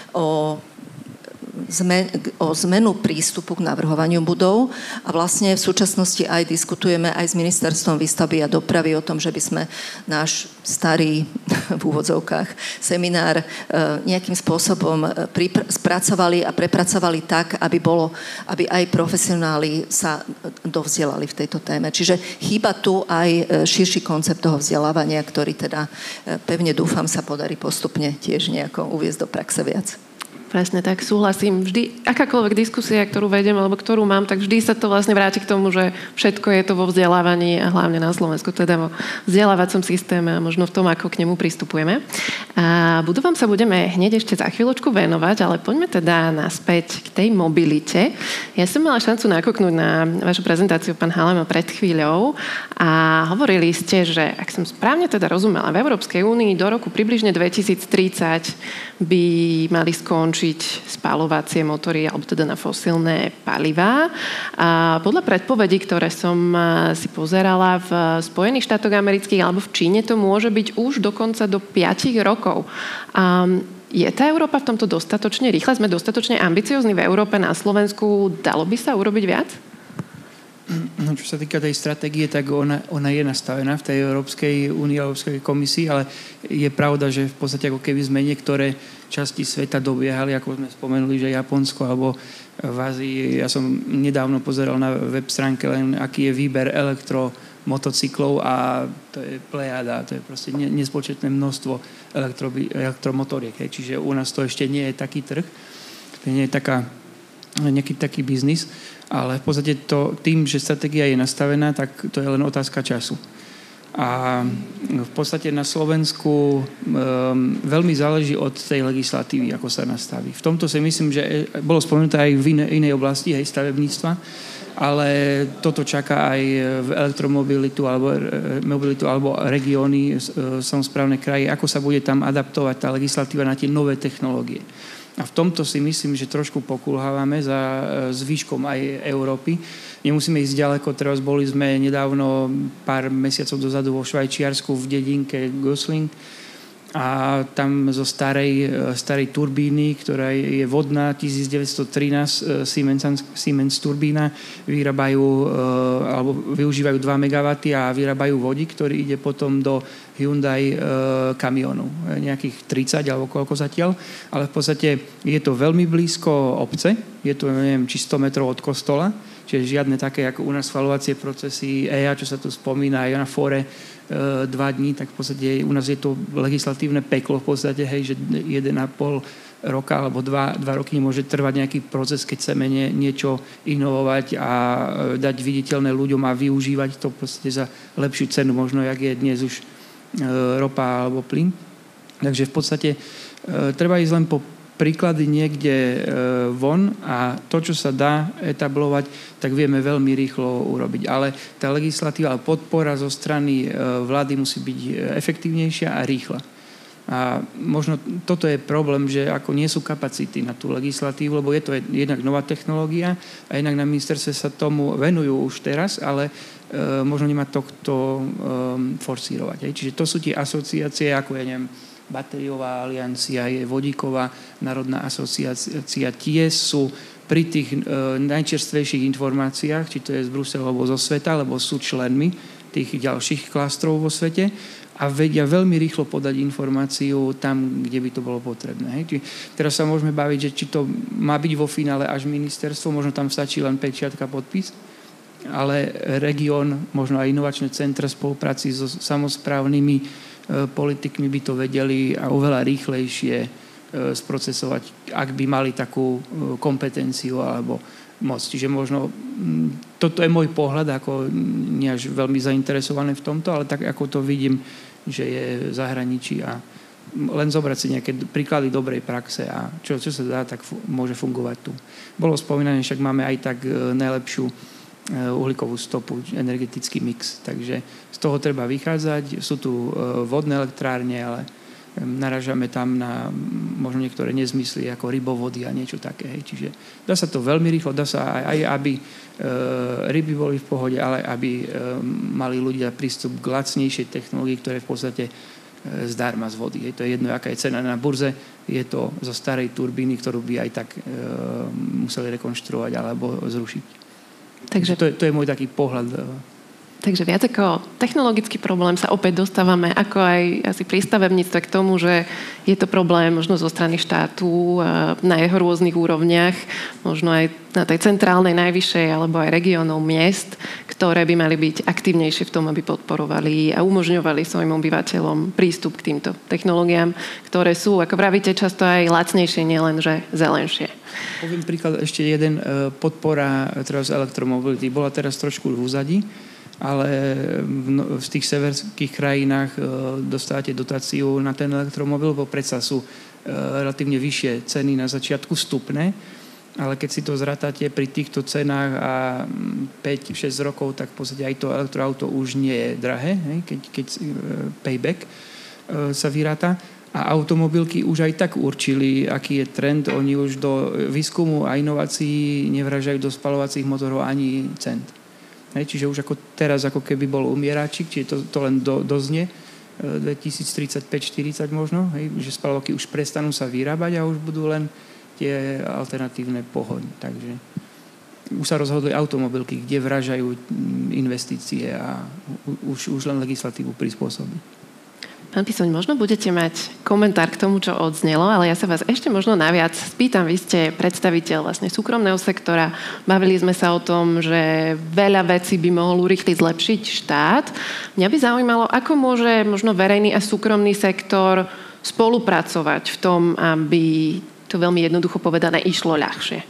S3: o zmenu prístupu k navrhovaniu budov a vlastne v súčasnosti aj diskutujeme aj s Ministerstvom výstavby a dopravy o tom, že by sme náš starý v úvodzovkách seminár nejakým spôsobom spracovali a prepracovali tak, aby aj profesionáli sa dovzdelali v tejto téme. Čiže chýba tu aj širší koncept toho vzdelávania, ktorý teda pevne dúfam sa podarí postupne tiež nejako uviesť do praxe viac.
S2: Presne tak, súhlasím. Vždy, akákoľvek diskusia, ktorú vedem alebo ktorú mám, tak vždy sa to vlastne vráti k tomu, že všetko je to vo vzdelávaní a hlavne na Slovensku, teda vo vzdelávacom systéme a možno v tom, ako k nemu pristupujeme. A budovám sa budeme hneď ešte za chvíľočku venovať, ale poďme teda naspäť k tej mobilite. Ja som mala šancu nakúknúť na vašu prezentáciu, pán Halema, pred chvíľou a hovorili ste, že ak som správne teda rozumela, v Európskej únii do roku približne 2030 by mali skončiť spaľovacie motory alebo teda na fosílne palivá. A podľa predpovedí, ktoré som si pozerala v Spojených štátoch amerických alebo v Číne, to môže byť už dokonca do 5 rokov. Je tá Európa v tomto dostatočne rýchla? Sme dostatočne ambiciozni v Európe, na Slovensku? Dalo by sa urobiť viac?
S4: No, čo sa týka tej stratégie, tak ona je nastavená v tej Európskej únii a Európskej komisii, ale je pravda, že v podstate ako keby sme niektoré časti sveta dobiehali, ako sme spomenuli, že Japonsko alebo v Ázii. Ja som nedávno pozeral na web stránke len, aký je výber motocyklov a to je plejada, to je proste nespočetné množstvo elektromotoriek. Čiže u nás to ešte nie je taký trh, to nie je nejaký taký biznis, ale v podstate tým, že stratégia je nastavená, tak to je len otázka času. A v podstate na Slovensku veľmi záleží od tej legislatívy, ako sa nastaví. V tomto si myslím, že bolo spomenuté aj v inej oblasti, stavebníctva, ale toto čaká aj v elektromobilitu alebo regióny, samosprávne kraje, ako sa bude tam adaptovať tá legislatíva na tie nové technológie. A v tomto si myslím, že trošku pokulhávame za zvýškom aj Európy. Nemusíme ísť ďaleko, teraz boli sme nedávno pár mesiacov dozadu vo Švajčiarsku v dedinke Gosling a tam zo starej turbíny, ktorá je vodná, 1913 Siemens turbína, vyrábajú alebo využívajú 2 MW a vyrábajú vodík, ktorý ide potom do Hyundai kamionu. Nejakých 30 alebo koľko zatiaľ, ale v podstate je to veľmi blízko obce, je to neviem, či 100 metrov od kostola, čiže žiadne také ako u nás schvaľovacie procesy EIA, čo sa tu spomína aj na fóre 2 dní, tak v podstate u nás je to legislatívne peklo v podstate, hej, že 1,5 roka alebo 2 roky nemôže trvať nejaký proces, keď chceme niečo inovovať a dať viditeľné ľuďom a využívať to v podstate za lepšiu cenu, možno jak je dnes už ropa alebo plyn. Takže v podstate treba ísť len po príklady niekde von a to, čo sa dá etablovať, tak vieme veľmi rýchlo urobiť. Ale tá legislatíva a podpora zo strany vlády musí byť efektívnejšia a rýchla. A možno toto je problém, že ako nie sú kapacity na tú legislatívu, lebo je to jednak nová technológia a jednak na ministerstve sa tomu venujú už teraz, ale možno nemá to kto forsírovať. Čiže to sú tie asociácie, ako ja neviem, Batériová aliancia, je Vodíková národná asociácia, tie sú pri tých najčerstvejších informáciách, či to je z Bruselu alebo zo sveta, alebo sú členmi tých ďalších klastrov vo svete a vedia veľmi rýchlo podať informáciu tam, kde by to bolo potrebné. Teraz sa môžeme baviť, že či to má byť vo finále až ministerstvo, možno tam stačí len pečiatka, podpis, ale región, možno aj inovačné centra v spolupráci so samosprávnymi politikmi by to vedeli a oveľa rýchlejšie sprocesovať, ak by mali takú kompetenciu alebo moc. Čiže možno toto je môj pohľad, ako nie až veľmi zainteresovaný v tomto, ale tak ako to vidím, že je v zahraničí a len zobrať si nejaké príklady dobrej praxe a čo sa dá, tak môže fungovať tu. Bolo spomínané, však máme aj tak najlepšiu uhlíkovú stopu, energetický mix. Takže z toho treba vychádzať. Sú tu vodné elektrárne, ale naražame tam na možno niektoré nezmysly ako rybovody a niečo také. Čiže dá sa to veľmi rýchlo, dá sa aj aby ryby boli v pohode, ale aby mali ľudia prístup k lacnejšej technológii, ktoré v podstate zdarma z vody. To je jedno, aká je cena na burze, je to zo starej turbíny, ktorú by aj tak museli rekonštruovať alebo zrušiť. Takže to je môj taký pohľad.
S2: Takže viac ako technologický problém sa opäť dostávame, ako aj asi pri stavebníctve k tomu, že je to problém možno zo strany štátu na jeho rôznych úrovniach, možno aj na tej centrálnej, najvyššej, alebo aj regiónov miest, ktoré by mali byť aktívnejšie v tom, aby podporovali a umožňovali svojim obyvateľom prístup k týmto technológiám, ktoré sú, ako pravíte, často aj lacnejšie, nielen že zelenšie.
S4: Poviem príklad ešte jeden, podpora teraz elektromobility. Bola teraz trošku v úzadí, ale v tých severských krajinách dostávate dotáciu na ten elektromobil, bo predsa sú relatívne vyššie ceny na začiatku vstupné, ale keď si to zratáte pri týchto cenách a 5-6 rokov, tak v podstate aj to elektroauto už nie je drahé, keď payback sa vyráta. A automobilky už aj tak určili, aký je trend. Oni už do výskumu a inovácií nevražajú do spaľovacích motorov ani cent. Čiže už ako teraz, ako keby bol umieráčik, čiže to len doznie 2035-40 možno, že spaľovaky už prestanú sa vyrábať a už budú len tie alternatívne pohony. Takže už sa rozhodli automobilky, kde vražajú investície a už len legislatívu prispôsobí.
S2: Pán Pisoň, možno budete mať komentár k tomu, čo odznelo, ale ja sa vás ešte možno naviac spýtam. Vy ste predstaviteľ vlastne súkromného sektora. Bavili sme sa o tom, že veľa vecí by mohol urýchliť, zlepšiť štát. Mňa by zaujímalo, ako môže možno verejný a súkromný sektor spolupracovať v tom, aby to veľmi jednoducho povedané išlo ľahšie.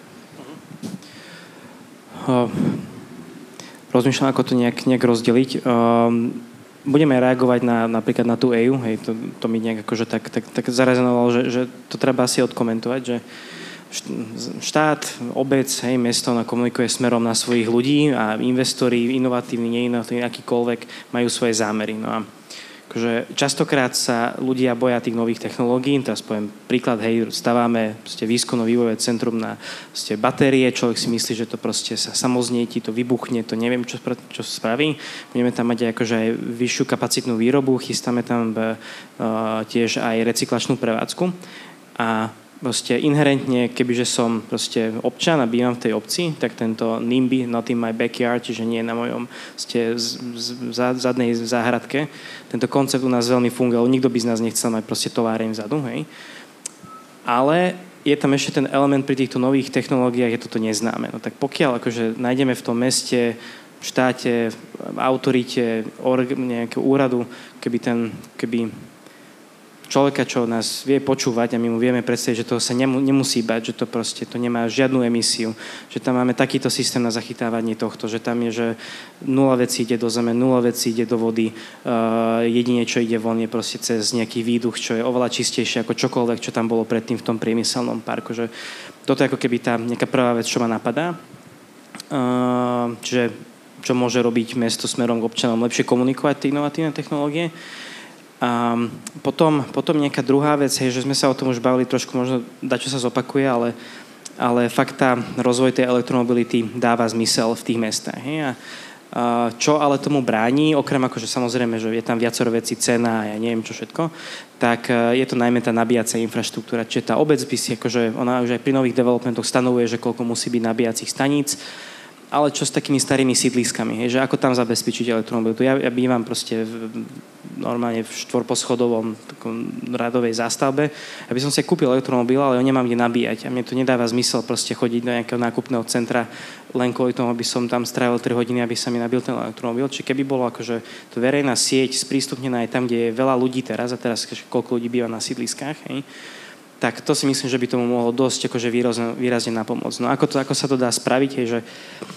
S5: Rozmýšľam, ako to nejak rozdeliť. Budeme reagovať napríklad na tú EU, hej, to mi nejak akože tak zarezonovalo, že to treba asi odkomentovať, že štát, obec, hej, mesto komunikuje smerom na svojich ľudí a investori, inovatívni, neinovatívni, akýkoľvek, majú svoje zámery. No a akože častokrát sa ľudia boja tých nových technológií. Teraz poviem príklad, hej, staváme výskumno-vývojové centrum na batérie, človek si myslí, že to proste sa samoznietí, to vybuchne, to neviem, čo spraví. Budeme tam mať akože aj vyššiu kapacitnú výrobu, chystáme tam tiež aj recyklačnú prevádzku a proste inherentne, kebyže som proste občan a bývam v tej obci, tak tento NIMBY, not in my backyard, čiže nie na mojom zadnej záhradke, tento koncept u nás veľmi fungoval. Nikto by z nás nechcel mať proste továreň vzadu, hej. Ale je tam ešte ten element pri týchto nových technológiách, je toto neznáme. No tak pokiaľ akože nájdeme v tom meste, štáte, autorite, nejakého úradu, keby človeka, čo nás vie počúvať a my mu vieme predstaviť, že toho sa nemusí bať, že to proste to nemá žiadnu emisiu, že tam máme takýto systém na zachytávanie tohto, že tam je, že 0 vecí ide do zeme, 0 vecí ide do vody, jedine, čo ide von, je proste cez nejaký výduch, čo je oveľa čistejšie ako čokoľvek, čo tam bolo predtým v tom priemyselnom parku. Že toto je ako keby tá nejaká prvá vec, čo ma napadá. Čiže čo môže robiť mesto smerom k občanom, lepšie komunikovať tie inovatívne technológie. A potom nejaká druhá vec, je, že sme sa o tom už bavili trošku, možno čo sa zopakuje, ale fakt tá rozvoj tej elektromobility dáva zmysel v tých mestách. Hej? A čo ale tomu bráni, okrem akože samozrejme, že je tam viacero vecí, cena a ja neviem čo všetko, tak je to najmä tá nabíjacia infraštruktúra. Čiže tá obec by si, akože ona už aj pri nových developmentoch stanovuje, že koľko musí byť nabíjacích staníc, ale čo s takými starými sídliskami, hej, že ako tam zabezpečiť elektromobilitu. Ja bývam proste normálne v 4-poschodovom radovej zástavbe. Ja by som si kúpil elektromobil, ale ho nemám kde nabíjať. A mne to nedáva zmysel proste chodiť do nejakého nákupného centra len kvôli tomu, aby som tam strávil 3 hodiny, aby sa mi nabil ten elektromobil. Čiže keby bolo akože to verejná sieť sprístupnená aj tam, kde je veľa ľudí teraz, a teraz koľko ľudí býva na sídliskách, hej, tak to si myslím, že by tomu mohlo dosť akože výrazne napomôcť. No ako sa to dá spraviť, je, že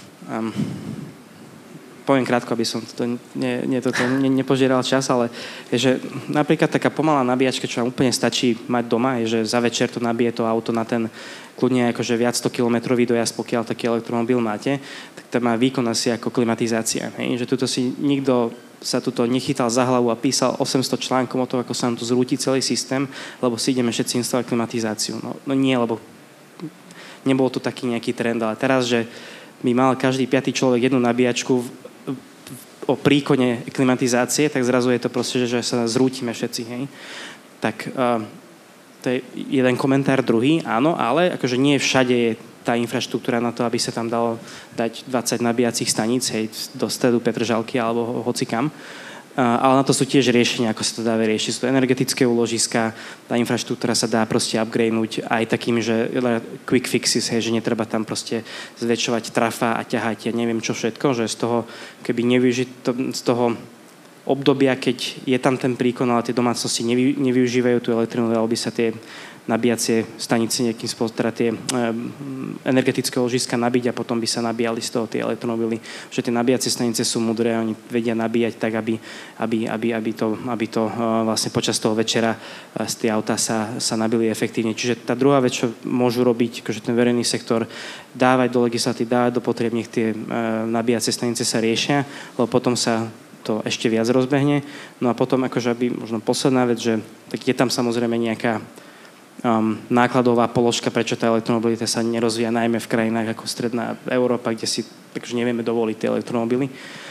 S5: poviem krátko, aby som nepožieral čas, ale je, že napríklad taká pomalá nabíjačka, čo vám úplne stačí mať doma, je, že za večer to nabije to auto na ten kľudne akože viac 100-kilometrový dojazd, pokiaľ taký elektromobil máte, tak to má výkon asi ako klimatizácia. Hej? Že tuto si nikto sa tuto nechytal za hlavu a písal 800 článkov o tom, ako sa nám tu zrúti celý systém, lebo si ideme všetci instalovať klimatizáciu. No nie, lebo nebol tu taký nejaký trend, ale teraz, že by mal každý 5. človek jednu nabíjačku o príkone klimatizácie, tak zrazu je to proste, že sa zrútime všetci. Hej? Tak to je jeden komentár. Druhý, áno, ale akože nie všade je tá infraštruktúra na to, aby sa tam dalo dať 20 nabíjacích staníc, hej, do stredu Petržalky alebo hocikam. Ale na to sú tiež riešenia, ako sa to dá vyriešiť. Sú to energetické úložiska, tá infraštruktúra sa dá proste upgradenúť aj takým, že quick fixes, hej, že netreba tam proste zväčšovať trafa a ťahať, ja neviem čo všetko, že z toho, keby z toho obdobia, keď je tam ten príkon, ale tie domácnosti nevyužívajú tú elektrinu, dalo by sa tie nabíjacie stanice nejakým spôsobom, teda tie energetické ložiska nabiť a potom by sa nabíjali z toho tie elektromobily. Že tie nabíjacie stanice sú múdre, oni vedia nabíjať tak, aby to vlastne počas toho večera z tie autá sa nabili efektívne. Čiže tá druhá vec, čo môžu robiť, akože ten verejný sektor, dávať do legislatívy, dávať do potrieb, nech tie nabíjacie stanice sa riešia, lebo potom sa to ešte viac rozbehne. No a potom akože možno posledná vec, že tak je tam samozrejme nejaká nákladová položka, prečo tá elektromobilita sa nerozvíja najmä v krajinách ako stredná Európa, kde si takže nevieme dovoliť tie elektromobily.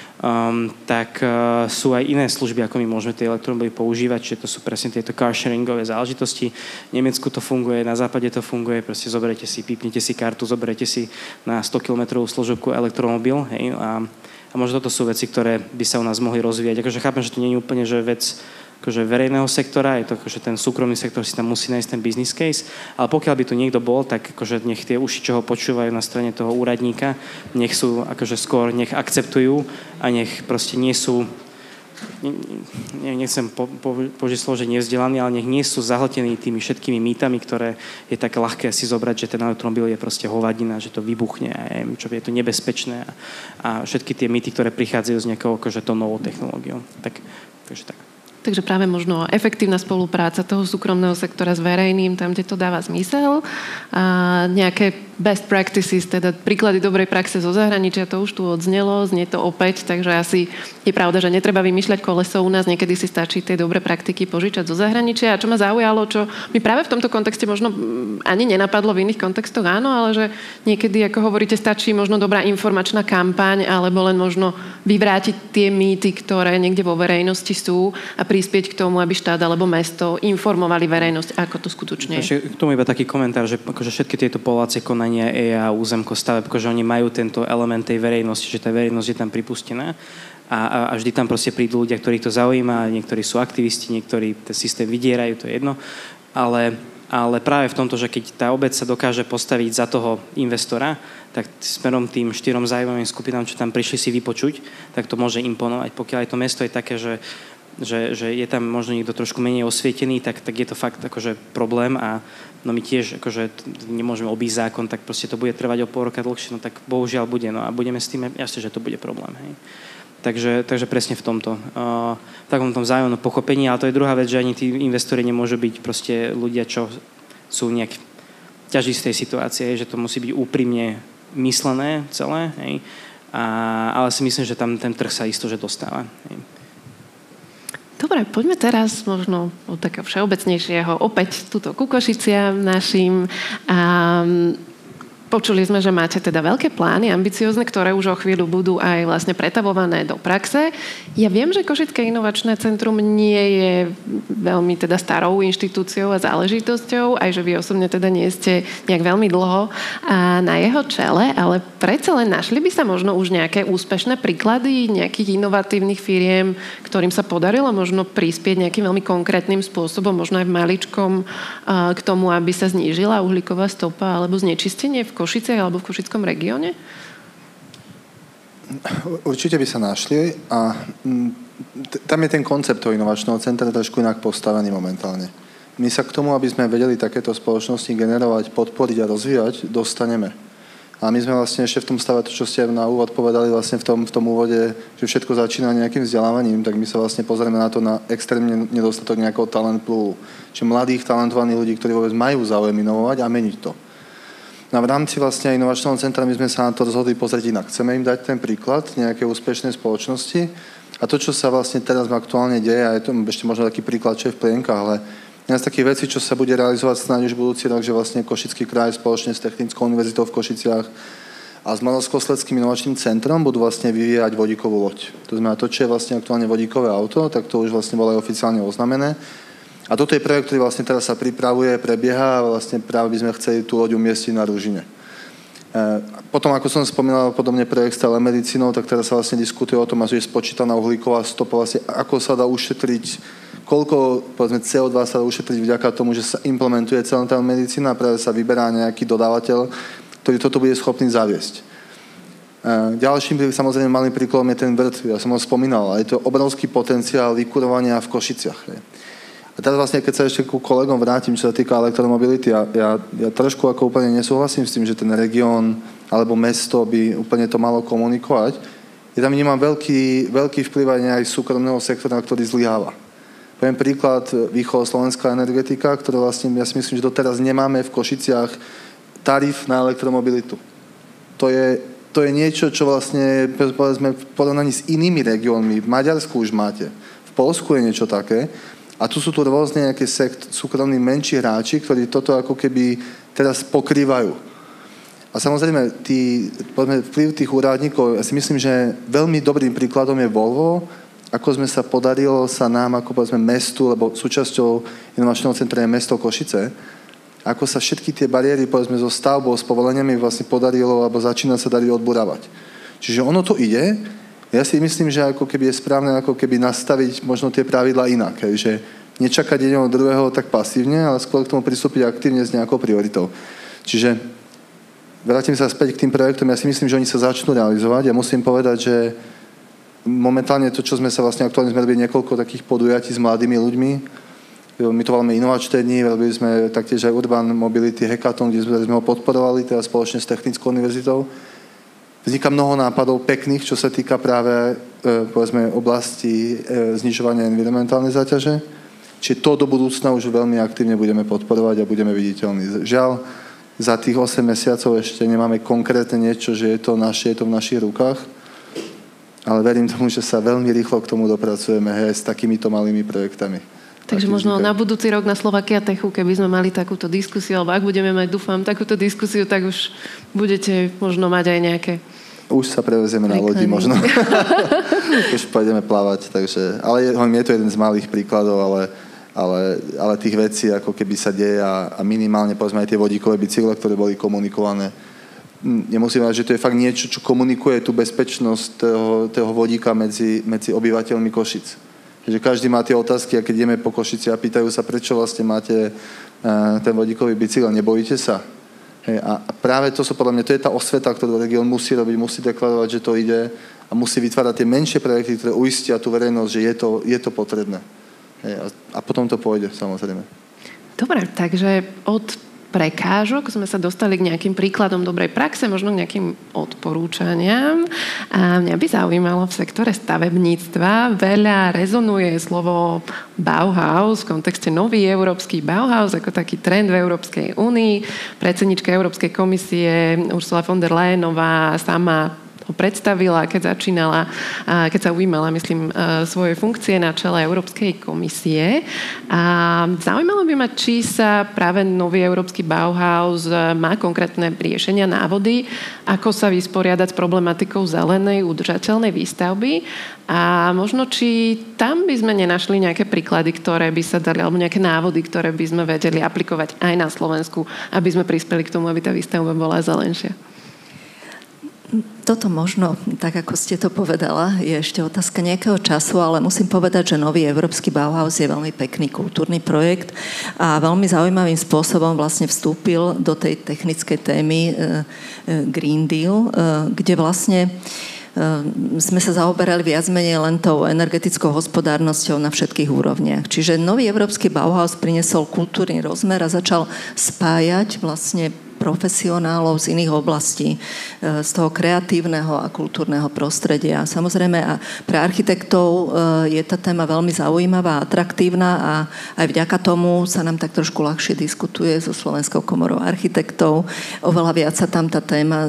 S5: Tak sú aj iné služby, ako my môžeme tie elektromobily používať, čiže to sú presne tieto car sharingové záležitosti. V Nemecku to funguje, na západe to funguje, proste zoberete si, pípnete si kartu, zoberete si na 100-kilometrovú služobku elektromobil, hej, a možno toto sú veci, ktoré by sa u nás mohli rozvíjať. Akože chápem, že to nie je úplne že vec akože verejného sektora, je to akože ten súkromný sektor si tam musí nájsť ten business case, ale pokiaľ by tu niekto bol, tak akože nech tie uši, čo ho počúvajú na strane toho úradníka, nech sú akože skôr, nech akceptujú a nech proste nie sú, nechcem použiť slovo, že nevzdelaní, ale nech nie sú zahltení tými všetkými mýtami, ktoré je tak ľahké si zobrať, že ten automobil je proste hovadina, že to vybuchne a čo je to nebezpečné a všetky tie mýty, ktoré prichádzajú z nejakou akože to novou technológiou. Takže tak.
S2: Takže práve možno efektívna spolupráca toho súkromného sektora s verejným, tam, kde to dáva zmysel. A nejaké best practices, teda príklady dobrej praxe zo zahraničia, to už tu odznelo, znie to opäť, takže asi je pravda, že netreba vymýšľať koleso u nás, niekedy si stačí tie dobré praktiky požičať zo zahraničia. A čo ma zaujalo, čo mi práve v tomto kontexte možno ani nenapadlo, v iných kontextoch áno, ale že niekedy, ako hovoríte, stačí možno dobrá informačná kampaň, alebo len možno vyvrátiť tie mýty, ktoré niekde vo verejnosti sú a prispieť k tomu, aby štát alebo mesto informovali verejnosť, ako to skutočne je.
S5: K tomu iba taký komentár, že akože všetky tieto povolácie konania EA, územko, staveb, že oni majú tento element tej verejnosti, že tá verejnosť je tam pripustená a vždy tam proste prídu ľudia, ktorých to zaujíma, niektorí sú aktivisti, niektorí ten systém vydierajú, to je jedno, ale práve v tomto, že keď tá obec sa dokáže postaviť za toho investora, tak smerom tým 4 zájmovým skupinám, čo tam prišli si vypočuť, tak to môže imponovať. Pokiaľ aj to mesto je také, že je tam možno niekto trošku menej osvietený, tak je to fakt akože problém a no my tiež akože nemôžeme obísť zákon, tak proste to bude trvať o pol roka dlhšie, no tak bohužiaľ bude, no a budeme s tým, jasne, že to bude problém, hej. Takže presne v tomto. V takom tom vzájomnom pochopení, ale to je druhá vec, že ani tí investori nemôžu byť proste ľudia, čo sú nejak ťaží z tej situácie, že to musí byť úprimne myslené celé, hej. Ale si myslím, že tam ten trh sa isto, že dostáva, hej.
S2: Dobre, poďme teraz možno od takého všeobecnejšieho opäť túto ku Košiciam našim. Počuli sme, že máte teda veľké plány, ambiciózne, ktoré už o chvíľu budú aj vlastne pretavované do praxe. Ja viem, že Košické inovačné centrum nie je veľmi teda starou inštitúciou a záležitosťou, aj že vy osobne teda nie ste nejak veľmi dlho na jeho čele, ale predsa len našli by sa možno už nejaké úspešné príklady nejakých inovatívnych firiem, ktorým sa podarilo možno prispieť nejakým veľmi konkrétnym spôsobom, možno aj v maličkom k tomu, aby sa znížila uhlíková stopa alebo znečistenie v Košiciach alebo v košickom regióne?
S6: Určite by sa našli a tam je ten koncept toho inovačného centra trošku inak postavený momentálne. My sa k tomu, aby sme vedeli takéto spoločnosti generovať, podporiť a rozvíjať, dostaneme. A my sme vlastne ešte v tom stave, to čo ste na úvod povedali vlastne v tom úvode, že všetko začína nejakým vzdelávaním, tak my sa vlastne pozrieme na to na extrémne nedostatok nejakého talent poolu. Čiže mladých, talentovaných ľudí, ktorí vôbec majú záujem inovovať a meniť to. No v rámci vlastne inovačného centra my sme sa na to rozhodli pozrieť inak. Chceme im dať ten príklad nejakej úspešnej spoločnosti a to, čo sa vlastne teraz aktuálne deje, a je to ešte možno taký príklad, čo je v plienkach, ale jedna z takých vecí, čo sa bude realizovať snáď už budúci rok, že vlastne Košický kraj spoločne s Technickou univerzitou v Košiciach a s Moravskoslezským inovačným centrom budú vlastne vyvíjať vodíkovú loď. To znamená, to, čo je vlastne aktuálne vodíkové auto, tak to už vlastne bolo aj oficiálne oznamené. A toto je projekt, ktorý vlastne teraz sa pripravuje, prebieha a vlastne práve by sme chceli tú loď umiestniť na Ružine. Potom, ako som spomínal, podobne projekt s telemedicínou, tak teraz sa vlastne diskutuje o tom, že je spočítaná uhlíková stopa, vlastne ako sa dá ušetriť, koľko povedzme, CO2 sa dá ušetriť vďaka tomu, že sa implementuje celá telemedicína a práve sa vyberá nejaký dodávateľ, ktorý toto bude schopný zaviesť. Ďalším samozrejme malým príkladom je ten vrt, ja som ho spomínal, a je to obrovský potenciál vykurovania v Košiciach. A teraz vlastne, keď sa ešte ku kolegom vrátim, čo sa týka elektromobility, ja trošku ako úplne nesúhlasím s tým, že ten región alebo mesto by úplne to malo komunikovať. Ja tam nemám veľký vplyv aj súkromného sektora, ktorý zlyháva. Poviem príklad, východoslovenská energetika, ktorá vlastne, ja si myslím, že doteraz nemáme v Košiciach tarif na elektromobilitu. To je niečo, čo vlastne, povedzme, v porovnaní s inými regiónmi, v Maďarsku už máte, v Poľsku je niečo také. A tu sú tu rôzne nejaké súkromní menší hráči, ktorí toto ako keby teraz pokrývajú. A samozrejme, vplyv tých úradníkov, ja si myslím, že veľmi dobrým príkladom je Volvo, ako sme sa podarilo sa nám, ako povedzme mestu, lebo súčasťou inovačného centra je mesto Košice, ako sa všetky tie bariéry, povedzme, so stavbou, s povoleniami vlastne podarilo, alebo začína sa dariť odburávať. Čiže ono to ide, Ja si myslím, že ako keby je správne ako keby nastaviť možno tie pravidlá inak, že nečakať jedného druhého tak pasívne, ale skôr k tomu pristúpiť aktívne s nejakou prioritou. Čiže vrátim sa späť k tým projektom, ja si myslím, že oni sa začnú realizovať. Ja musím povedať, že momentálne to, čo sme sa vlastne aktuálne sme robili niekoľko takých podujatí s mladými ľuďmi. My to voláme inovačné dni, robili sme taktiež aj Urban Mobility Hackathon, kde sme ho podporovali teraz spoločne s Technickou univerzitou. Vzniká mnoho nápadov pekných, čo sa týka práve povedzme oblasti znižovania environmentálnej záťaže. Čiže to do budúcna už veľmi aktívne budeme podporovať a budeme viditeľní. Žiaľ, za tých 8 mesiacov ešte nemáme konkrétne niečo, že je to v našich rukách, ale verím tomu, že sa veľmi rýchlo k tomu dopracujeme s takýmito malými projektami.
S2: Takže možno na budúci rok na Slovakia Techu, keby sme mali takúto diskusiu, alebo ak budeme mať, dúfam, takúto diskusiu, tak už budete možno mať aj nejaké...
S6: Už sa prevezieme na lodi možno. Už pôjdeme plávať, takže... Ale je to jeden z malých príkladov, ale tých vecí ako keby sa deje a minimálne povedzme aj tie vodíkové bicykle, ktoré boli komunikované. Nemusím povedať, že to je fakt niečo, čo komunikuje tú bezpečnosť toho vodíka medzi obyvateľmi Košic. Že každý má tie otázky a keď ideme po Košici a pýtajú sa, prečo vlastne máte ten vodíkový bicykel, nebojíte sa? A práve to sú podľa mňa, to je tá osveta, ktorú región musí robiť, musí deklarovať, že to ide a musí vytvárať tie menšie projekty, ktoré uistia tú verejnosť, že je to potrebné. A potom to pôjde, samozrejme.
S2: Dobre, takže od prekážok sme sa dostali k nejakým príkladom dobrej praxe, možno k nejakým odporúčaniam. A mňa by zaujímalo, v sektore stavebníctva veľa rezonuje slovo Bauhaus v kontexte nový európsky Bauhaus ako taký trend v Európskej únii. Predsednička Európskej komisie Ursula von der Leyenová sama ho predstavila, keď sa ujímala, myslím, svoje funkcie na čele Európskej komisie. A zaujímalo by ma, či sa práve nový európsky Bauhaus má konkrétne riešenia, návody, ako sa vysporiadať s problematikou zelenej, udržateľnej výstavby a možno, či tam by sme nenašli nejaké príklady, ktoré by sa dali, alebo nejaké návody, ktoré by sme vedeli aplikovať aj na Slovensku, aby sme prispeli k tomu, aby tá výstavba bola zelenšia.
S3: Toto možno, tak ako ste to povedala, je ešte otázka nejakého času, ale musím povedať, že nový európsky Bauhaus je veľmi pekný kultúrny projekt a veľmi zaujímavým spôsobom vlastne vstúpil do tej technickej témy Green Deal, kde vlastne sme sa zaoberali viac menej len tou energetickou hospodárnosťou na všetkých úrovniach. Čiže nový európsky Bauhaus priniesol kultúrny rozmer a začal spájať vlastne profesionálov z iných oblastí, z toho kreatívneho a kultúrneho prostredia. Samozrejme, a pre architektov je tá téma veľmi zaujímavá, atraktívna a aj vďaka tomu sa nám tak trošku ľahšie diskutuje so Slovenskou komorou architektov. Oveľa viac sa tam tá téma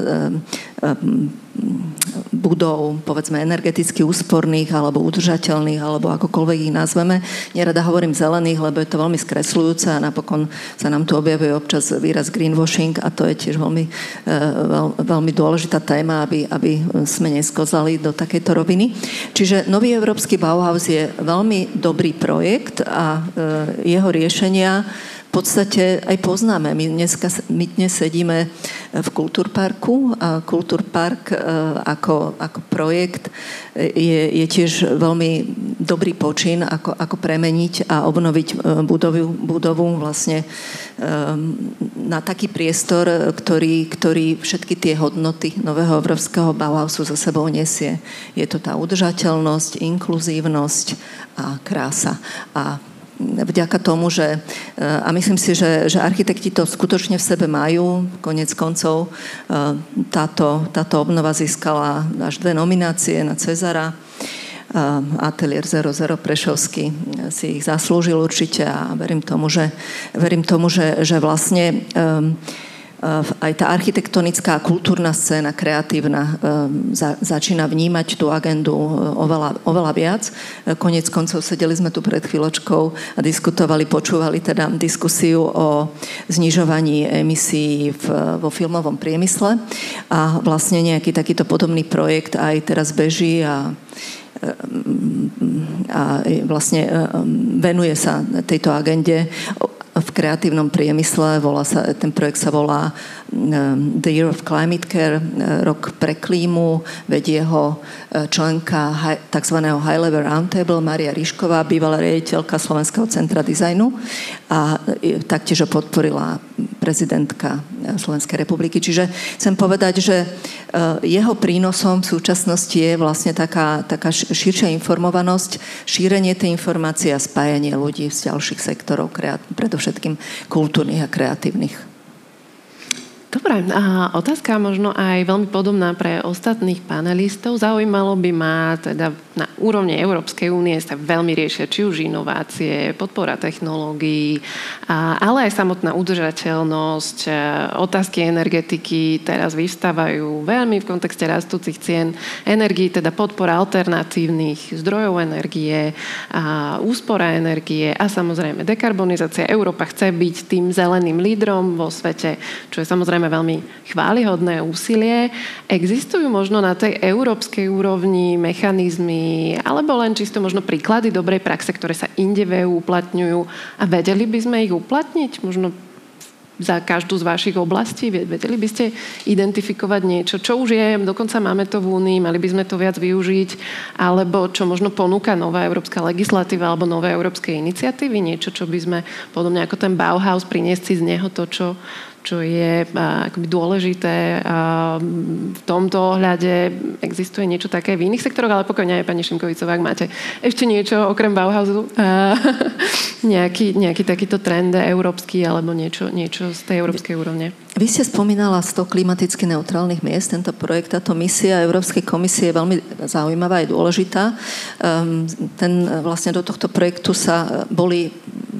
S3: budov, povedzme, energeticky úsporných alebo udržateľných, alebo akokoľvek ich nazveme. Nerada hovorím zelených, lebo je to veľmi skresľujúce a napokon sa nám tu objavuje občas výraz greenwashing a to je tiež veľmi dôležitá téma, aby sme neskozali do takejto roviny. Čiže nový európsky Bauhaus je veľmi dobrý projekt a jeho riešenia v podstate aj poznáme. My dnes sedíme v Kultúrparku a Kultúrpark ako projekt je tiež veľmi dobrý počin, ako premeniť a obnoviť budovu vlastne na taký priestor, ktorý všetky tie hodnoty nového európskeho Bauhausu za sebou nesie. Je to tá udržateľnosť, inkluzívnosť a krása. A vďaka tomu, a myslím si, že architekti to skutočne v sebe majú, konec koncov táto obnova získala až 2 nominácie na Cezara. Atelier 00 Prešovský si ich zaslúžil určite a verím tomu, že vlastne aj tá architektonická a kultúrna scéna, kreatívna, začína vnímať tú agendu oveľa viac. Koniec koncov sedeli sme tu pred chvíľočkou a počúvali teda diskusiu o znižovaní emisí vo filmovom priemysle a vlastne nejaký takýto podobný projekt aj teraz beží a vlastne venuje sa tejto agende v kreatívnom priemysle. Ten projekt sa volá The Year of Climate Care, rok pre klímu, vedie ho členka tzv. High Level Roundtable Mária Ríšková, bývalá riaditeľka Slovenského centra dizajnu a taktiež ho podporila prezidentka Slovenskej republiky. Čiže chcem povedať, že jeho prínosom v súčasnosti je vlastne taká širšia informovanosť, šírenie tej informácie a spájanie ľudí z ďalších sektorov, predovšetkým kultúrnych a kreatívnych.
S2: Dobre, a otázka možno aj veľmi podobná pre ostatných panelistov. Zaujímalo by ma teda na úrovni Európskej únie sa veľmi riešia či už inovácie, podpora technológií, ale aj samotná udržateľnosť, otázky energetiky teraz vyvstávajú veľmi v kontexte rastúcich cien energií, teda podpora alternatívnych zdrojov energie, úspora energie a samozrejme dekarbonizácia. Európa chce byť tým zeleným lídrom vo svete, čo je samozrejme veľmi chválihodné úsilie. Existujú možno na tej európskej úrovni mechanizmy alebo len čisto možno príklady dobrej praxe, ktoré sa inde v EU uplatňujú a vedeli by sme ich uplatniť možno za každú z vašich oblastí? Vedeli by ste identifikovať niečo, čo už je, dokonca máme to v Únii, mali by sme to viac využiť, alebo čo možno ponúka nová európska legislatíva alebo nové európske iniciatívy, niečo, čo by sme podobne ako ten Bauhaus priniesť si z neho to, čo je akoby dôležité. V tomto ohľade existuje niečo také v iných sektoroch, ale pokojne aj pani Šimkovicová, ak máte ešte niečo okrem Bauhausu, nejaký takýto trend európsky alebo niečo z tej európskej úrovne.
S3: Vy ste spomínala 100 klimaticky neutrálnych miest. Tento projekt, táto misia Európskej komisie je veľmi zaujímavá a dôležitá. Vlastne do tohto projektu sa boli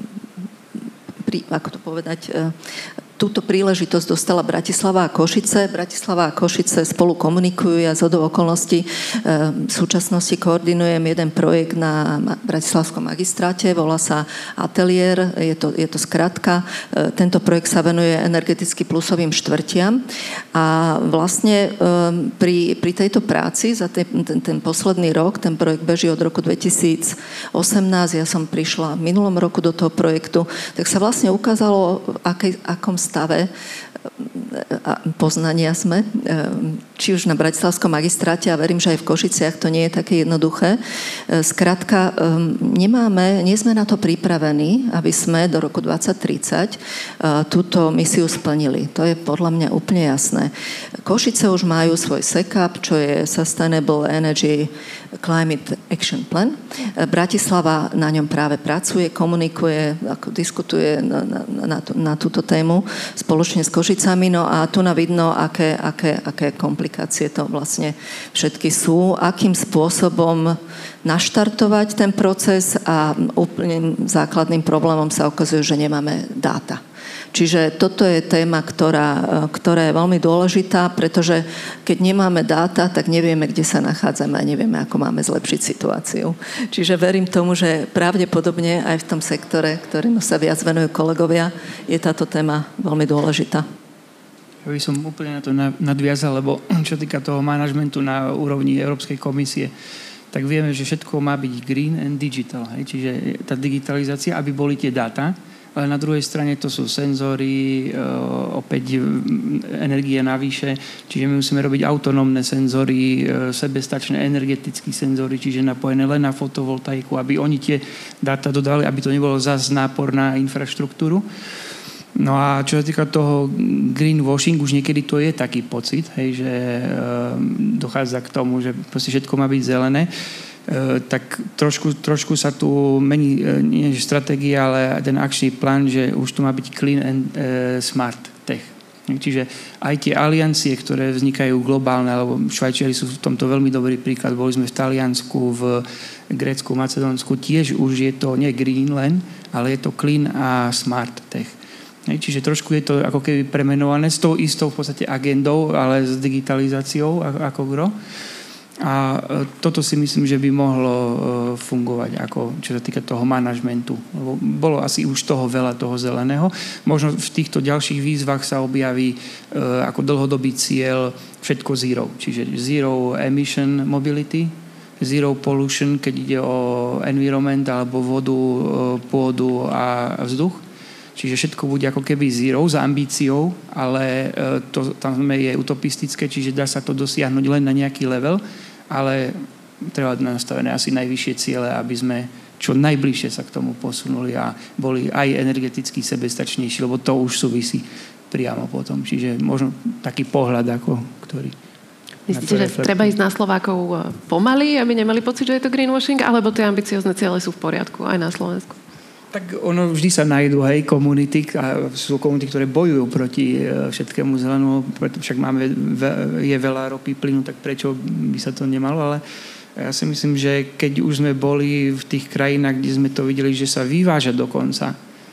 S3: túto príležitosť dostala Bratislava a Košice. Bratislava a Košice spolu komunikujú. Ja zhodou okolností v súčasnosti koordinujem jeden projekt na Bratislavskom magistráte, volá sa Atelier, je to skratka. Tento projekt sa venuje energeticky plusovým štvrtiam a vlastne pri tejto práci za ten posledný rok, ten projekt beží od roku 2018, ja som prišla v minulom roku do toho projektu, tak sa vlastne ukázalo, akom stave poznania sme, či už na Bratislavskom magistráte a verím, že aj v Košiciach to nie je také jednoduché. Skrátka, nie sme na to pripravení, aby sme do roku 2030 túto misiu splnili. To je podľa mňa úplne jasné. Košice už majú svoj SECAP, čo je Sustainable Energy Climate Action Plan. Bratislava na ňom práve pracuje, komunikuje, diskutuje na túto tému spoločne s Košicami. No a tu vidno, aké komplikácie to vlastne všetky sú, akým spôsobom naštartovať ten proces a úplne základným problémom sa ukazuje, že nemáme dáta. Čiže toto je téma, ktorá je veľmi dôležitá, pretože keď nemáme dáta, tak nevieme, kde sa nachádzame a nevieme, ako máme zlepšiť situáciu. Čiže verím tomu, že pravdepodobne aj v tom sektore, ktorému sa viac venujú kolegovia, je táto téma veľmi dôležitá.
S4: Ja by som úplne na to nadviazal, lebo čo týka toho manažmentu na úrovni Európskej komisie, tak vieme, že všetko má byť green and digital. Čiže tá digitalizácia, aby boli tie dáta, ale na druhej strane to sú senzory, opäť energie navyše, čiže my musíme robiť autonómne senzory, sebestačné energetické senzory, čiže napojené len na fotovoltaiku, aby oni tie dáta dodali, aby to nebolo zas nápor na infraštruktúru. No a čo sa týka toho greenwashing, už niekedy to je taký pocit, hej, že dochádza k tomu, že proste všetko má byť zelené. Tak trošku sa tu mení nie stratégia, ale ten akčný plán, že už tu má byť clean and smart tech. Čiže aj tie aliancie, ktoré vznikajú globálne, alebo Švajčiari sú v tomto veľmi dobrý príklad, boli sme v Taliansku, v Grécku, Macedónsku, tiež už je to nie green len, ale je to clean a smart tech. Čiže trošku je to ako keby premenované s tou istou v podstate agendou, ale s digitalizáciou ako gro. A toto si myslím, že by mohlo fungovať, ako čo sa týka toho manažmentu. Lebo bolo asi už toho veľa, toho zeleného. Možno v týchto ďalších výzvach sa objaví ako dlhodobý cieľ všetko zero. Čiže zero emission mobility, zero pollution, keď ide o environment alebo vodu, pôdu a vzduch. Čiže všetko bude ako keby zero za ambíciou, ale to tam je utopistické, čiže dá sa to dosiahnuť len na nejaký level, ale treba nastavené asi najvyššie ciele, aby sme čo najbližšie sa k tomu posunuli a boli aj energeticky sebestačnejší, lebo to už súvisí priamo potom. Čiže možno taký pohľad, ktorý...
S2: Myslíte, že treba ísť na Slovákov pomaly, aby nemali pocit, že je to greenwashing, alebo tie ambiciozne ciele sú v poriadku aj na Slovensku?
S4: Tak ono vždy sa nájdú, komunity, a sú komunity, ktoré bojujú proti všetkému zelenému, preto však je veľa ropy, plynu, tak prečo by sa to nemalo, ale ja si myslím, že keď už sme boli v tých krajinách, kde sme to videli, že sa vyváža dokonca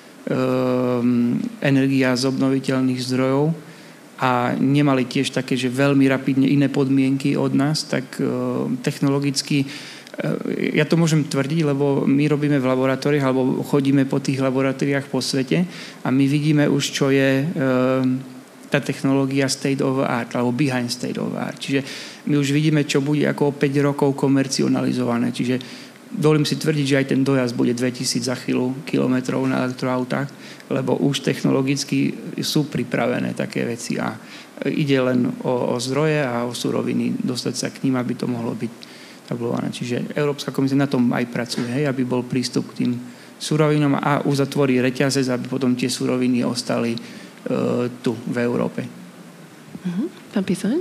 S4: energia z obnoviteľných zdrojov a nemali tiež také, že veľmi rapidne iné podmienky od nás, tak technologicky ja to môžem tvrdiť, lebo my robíme v laboratóriách alebo chodíme po tých laboratóriách po svete a my vidíme už, čo je tá technológia state of art alebo behind state of art. Čiže my už vidíme, čo bude ako o 5 rokov komercionalizované. Čiže dovolím si tvrdiť, že aj ten dojazd bude 2000 za chvíľu kilometrov na elektroautách, lebo už technologicky sú pripravené také veci a ide len o zdroje a o suroviny, dostať sa k ním, aby to mohlo byť tablované. Čiže Európska komisia na tom aj pracuje, aby bol prístup k tým surovinom a uzatvorí reťazec, aby potom tie suroviny ostali tu v Európe.
S2: Pán Pisoň?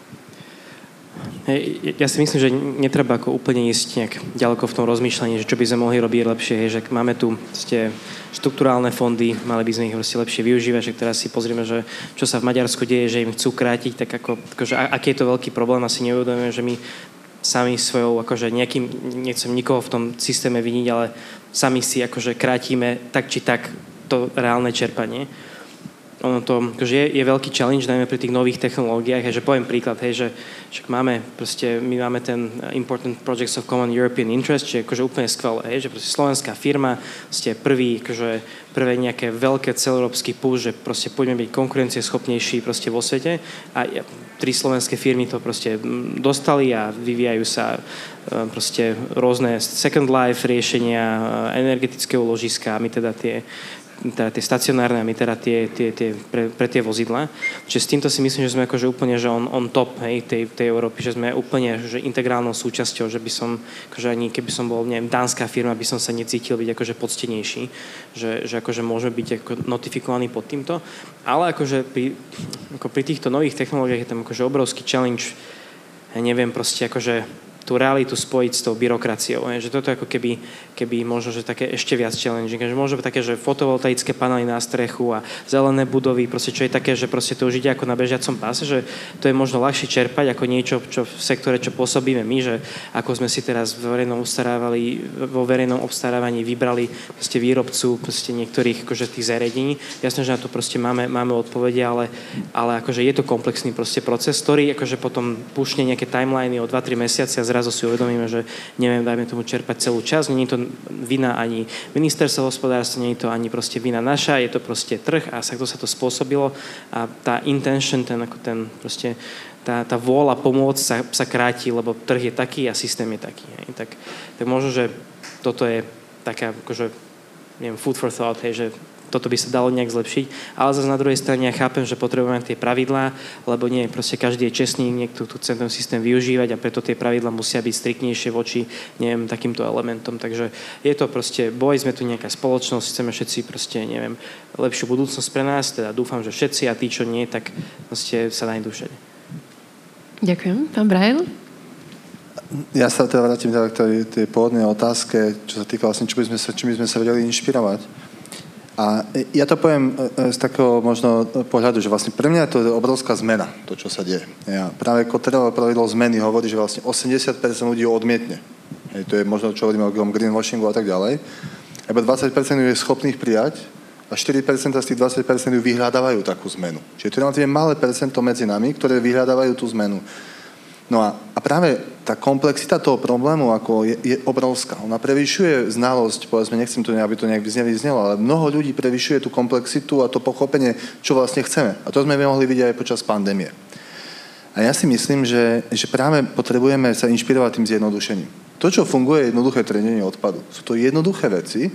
S5: Ja si myslím, že netreba ako úplne ísť nejak ďaleko v tom rozmýšľaní, že čo by sme mohli robiť lepšie, že máme tu štrukturálne fondy, mali by sme ich lepšie využívať, že teraz si pozrieme, že čo sa v Maďarsku deje, že im chcú krátiť, tak akože aký je to veľký problém, asi neuvedomujeme, že my sami svojou, akože nechcem nikoho v tom systéme viniť, ale sami si akože krátime tak či tak to reálne čerpanie. Ono to akože je veľký challenge, najmä pri tých nových technológiách, že poviem príklad, že my máme ten Important Projects of Common European Interest, čo je akože úplne skvelé, že proste slovenská firma, prvé nejaké veľké celoeurópsky push, že proste poďme byť konkurencieschopnejší proste vo svete a 3 slovenské firmy to proste dostali a vyvíjajú sa proste rôzne second life riešenia, energetické úložiska a my teda tie stacionárne a my teda pre tie vozidlá. Čiže s týmto si myslím, že sme akože úplne že on top tej Európy, že sme úplne že integrálnou súčasťou, že by som, akože ani keby som bol, neviem, dánska firma, by som sa necítil byť akože poctenejší, že akože môžeme byť ako notifikovaní pod týmto. Ale akože pri týchto nových technológiách je tam akože obrovský challenge, ja neviem proste akože tú realitu spojiť s tou byrokraciou. Že toto je ako keby možno, že také ešte viac challenging. Že možno také, že fotovoltaické panely na strechu a zelené budovy, proste čo je také, že proste to už ide ako na bežiacom páse, že to je možno ľahšie čerpať ako niečo, čo v sektore, čo pôsobíme my, že ako sme si teraz vo verejnom obstarávaní vybrali proste výrobcu proste niektorých akože tých zariadení. Jasné, že na to proste máme odpovede, ale akože je to komplexný proste proces, ktorý akože potom púšne nejaké timeliny o 2-3 mesiace a zrazu si uvedomíme, že neviem, dajme tomu čerpať celú časť. Nie je to vina ani ministerstva hospodárstva, nie je to ani proste vina naša, je to proste trh a takto sa to spôsobilo a tá intention, tá vôľa pomôcť sa kráti, lebo trh je taký a systém je taký. Tak možno, že toto je taká, akože, neviem, food for thought, že toto by sa dalo nejak zlepšiť, ale zase na druhej strane ja chápem, že potrebujeme tie pravidlá, lebo nie, proste každý je čestný, niekto tu chce ten systém využívať a preto tie pravidlá musia byť striktnejšie voči, neviem, takýmto elementom. Takže je to proste boj, sme tu nejaká spoločnosť, chceme všetci proste, neviem, lepšiu budúcnosť pre nás, teda dúfam, že všetci a tí, čo nie, tak proste sa nájdú všade.
S2: Ďakujem. Pán Braille?
S6: Ja sa teda vrátim k tej pôvodnej otázke, čo sa týka vlastne, čím by sme sa vedeli inšpirovať. A ja to poviem z takého možno pohľadu, že vlastne pre mňa to je obrovská zmena, to, čo sa deje. Ja práve Kotlerové pravidlo zmeny hovorí, že vlastne 80% ľudí odmietne. To je možno, čo hovoríme o greenwashingu a tak ďalej. Iba 20% je schopných prijať a 4% z tých 20% ju vyhľadávajú takú zmenu. Čiže to je relatívne malé percento medzi nami, ktoré vyhľadávajú tú zmenu. No a práve tá komplexita toho problému ako je obrovská. Ona prevyšuje znalosť, povedzme, nechcem to, aby to nejak vyznelo, ale mnoho ľudí prevyšuje tú komplexitu a to pochopenie, čo vlastne chceme. A to sme mohli vidieť aj počas pandémie. A ja si myslím, že práve potrebujeme sa inšpirovať tým zjednodušením. To, čo funguje, je jednoduché triedenie odpadu. Sú to jednoduché veci,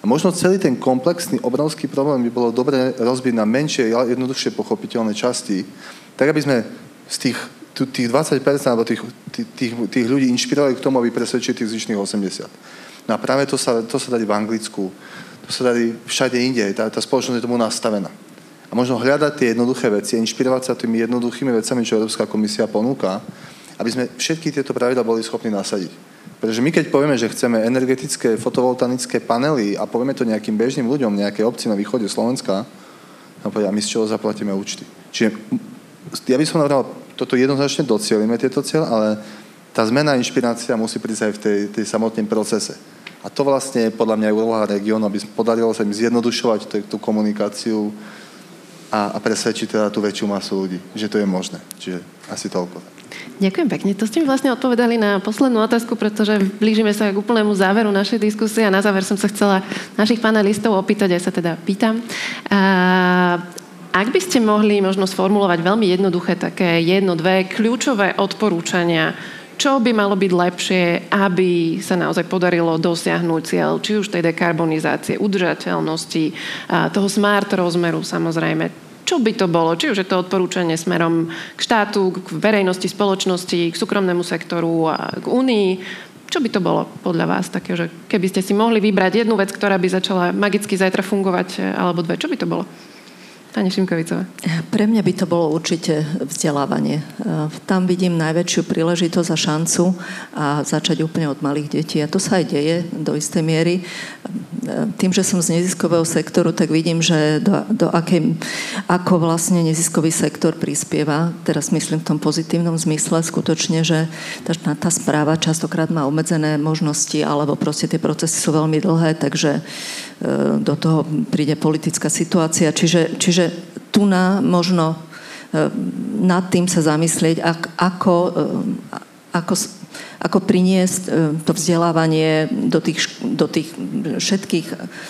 S6: A možno celý ten komplexný, obrovský problém by bolo dobre rozbiť na menšie, jednoduchšie pochopiteľné časti, tak aby sme z tých 20% alebo tých ľudí inšpirovali k tomu, aby presvedčili tých zvyšných 80%. No a práve to sa darí v Anglicku, to sa darí všade inde, tá spoločnosť je tomu nastavená. A možno hľadať tie jednoduché veci, inšpirovať sa tými jednoduchými vecami, čo Európska komisia ponúka, aby sme všetky tieto pravidlá boli schopní nasadiť. Pretože my keď povieme, že chceme energetické fotovoltanické panely a povieme to nejakým bežným ľuďom, nejakej obci na východe Slovenska, a my z čoho zaplatíme účty. Čiže ja by som navrhol, toto jednoznačne docielime tieto cieľ, ale tá zmena inšpirácia musí prísť aj v tej samotném procese. A to vlastne je podľa mňa aj úloha regiónu, aby podarilo sa im zjednodušovať tú komunikáciu a presvedčiť teda tú väčšiu masu ľudí, že to je možné. Čiže asi toľko.
S2: Ďakujem pekne. To ste mi vlastne odpovedali na poslednú otázku, pretože blížime sa k úplnému záveru našej diskusie a na záver som sa chcela našich panelistov opýtať, aj sa teda pýtam. Ak by ste mohli možno sformulovať veľmi jednoduché také 1-2 kľúčové odporúčania, čo by malo byť lepšie, aby sa naozaj podarilo dosiahnuť cieľ, či už tej dekarbonizácie, udržateľnosti, toho smart rozmeru samozrejme. Čo by to bolo? Či už je to odporúčanie smerom k štátu, k verejnosti, spoločnosti, k súkromnému sektoru a k únii. Čo by to bolo podľa vás také, že keby ste si mohli vybrať jednu vec, ktorá by začala magicky zajtra fungovať, alebo 2, čo by to bolo? Pani Šimkovicová.
S3: Pre mňa by to bolo určite vzdelávanie. Tam vidím najväčšiu príležitosť a šancu a začať úplne od malých detí. A to sa aj deje do istej miery. Tým, že som z neziskového sektoru, tak vidím, že ako vlastne neziskový sektor prispieva. Teraz myslím v tom pozitívnom zmysle skutočne, že tá správa častokrát má obmedzené možnosti, alebo proste tie procesy sú veľmi dlhé, takže do toho príde politická situácia. Čiže tu možno nad tým sa zamyslieť, ako priniesť to vzdelávanie do tých všetkých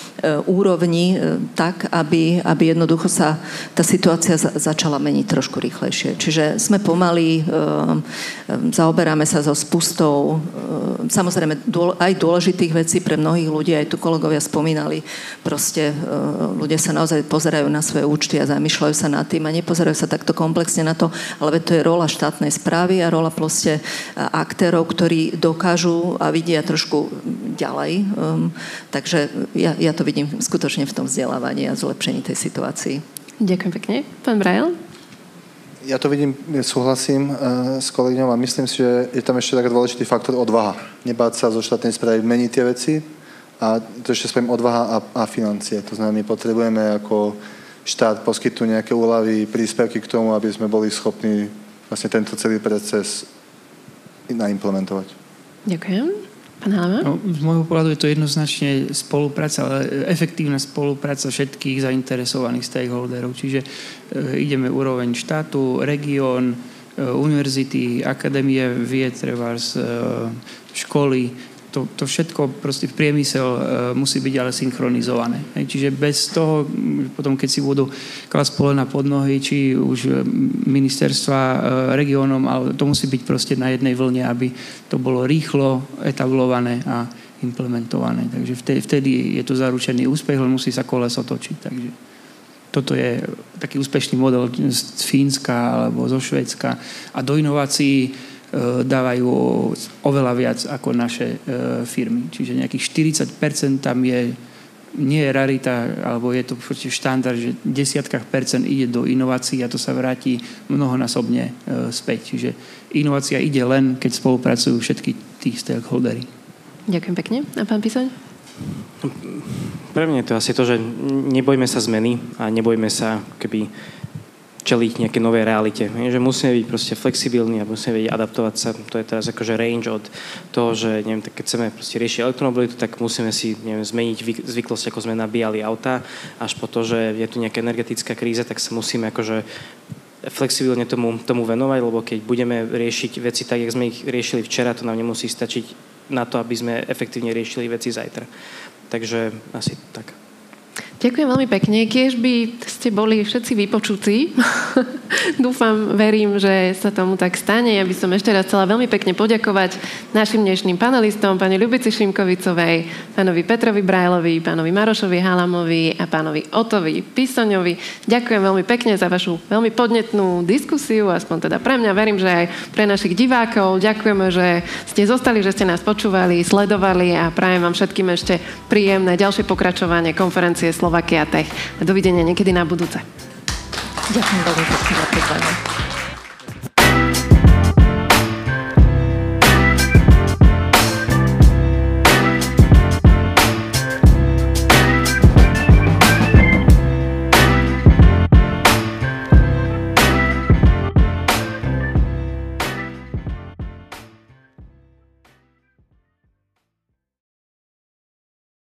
S3: úrovní tak, aby jednoducho sa tá situácia začala meniť trošku rýchlejšie. Čiže sme pomaly, zaoberáme sa so spustou samozrejme aj dôležitých vecí pre mnohých ľudí, aj tu kolegovia spomínali, proste ľudia sa naozaj pozerajú na svoje účty a zamýšľajú sa nad tým a nepozerajú sa takto komplexne na to, ale to je rola štátnej správy a rola proste aktérov, ktorí dokážu a vidia trošku ďalej. Takže ja to vidím skutočne v tom vzdelávaní a zlepšení tej situácii.
S2: Ďakujem pekne. Pán Brajl?
S6: Ja to vidím, súhlasím s kolegyňou a myslím si, že je tam ešte taký dôležitý faktor odvaha. Nebáť sa zo štátnej správy meniť tie veci a to ešte spojím odvaha a financie. To znamená, my potrebujeme ako štát poskytnúť nejaké úľavy, príspevky k tomu, aby sme boli schopní vlastne tento celý proces naimplementovať.
S2: Ďakujem. Pán Halema?
S4: No, z môjho pohľadu je to jednoznačne spolupráca, ale efektívna spolupráca všetkých zainteresovaných stakeholderov. Čiže ideme úroveň štátu, región, univerzity, akadémie vied, trebárs, školy. To všetko proste v priemysel musí byť ale synchronizované. Čiže bez toho, potom keď si budú klasť polena pod nohy, či už ministerstva regiónom, ale to musí byť proste na jednej vlne, aby to bolo rýchlo etablované a implementované. Takže vtedy je to zaručený úspech, len musí sa koleso točiť. Takže toto je taký úspešný model z Fínska alebo zo Švédska. A do inovácií dávajú oveľa viac ako naše firmy. Čiže nejakých 40% tam nie je rarita, alebo je to štandard, že 10% ide do inovácií a to sa vráti mnohonásobne späť. Čiže inovácia ide len, keď spolupracujú všetky tí stakeholdery.
S2: Ďakujem pekne. A pán Pisoň?
S5: Pre mňa je to asi to, že nebojme sa zmeny a nebojme sa čeliť nejaké novej realite. Že musíme byť proste flexibilní a musíme vedieť adaptovať sa. To je teraz akože range od toho, že neviem, keď chceme proste riešiť elektromobilitu, tak musíme si zmeniť zvyklosť, ako sme nabíjali auta, až po to, že je tu nejaká energetická kríza, tak sa musíme akože flexibilne tomu venovať, lebo keď budeme riešiť veci tak, jak sme ich riešili včera, to nám nemusí stačiť na to, aby sme efektívne riešili veci zajtra. Takže asi tak.
S2: Ďakujem veľmi pekne. Kiež by ste boli všetci vypočutí Dúfam, verím, že sa tomu tak stane. Ja by som ešte raz chcela veľmi pekne poďakovať našim dnešným panelistom, pani Ľubici Šimkovicovej, pánovi Petrovi Brajlovi, pánovi Marošovi Halamovi a pánovi Otovi Pisoňovi. Ďakujem veľmi pekne za vašu veľmi podnetnú diskusiu, aspoň teda pre mňa, verím, že aj pre našich divákov. Ďakujeme, že ste zostali, že ste nás počúvali, sledovali a prajem vám všetkým ešte príjemné ďalšie pokračovanie konferencie Slovakia Tech. Dovidenia niekedy na budúce.
S3: Ďakujem veľmi pekne za pozvanie.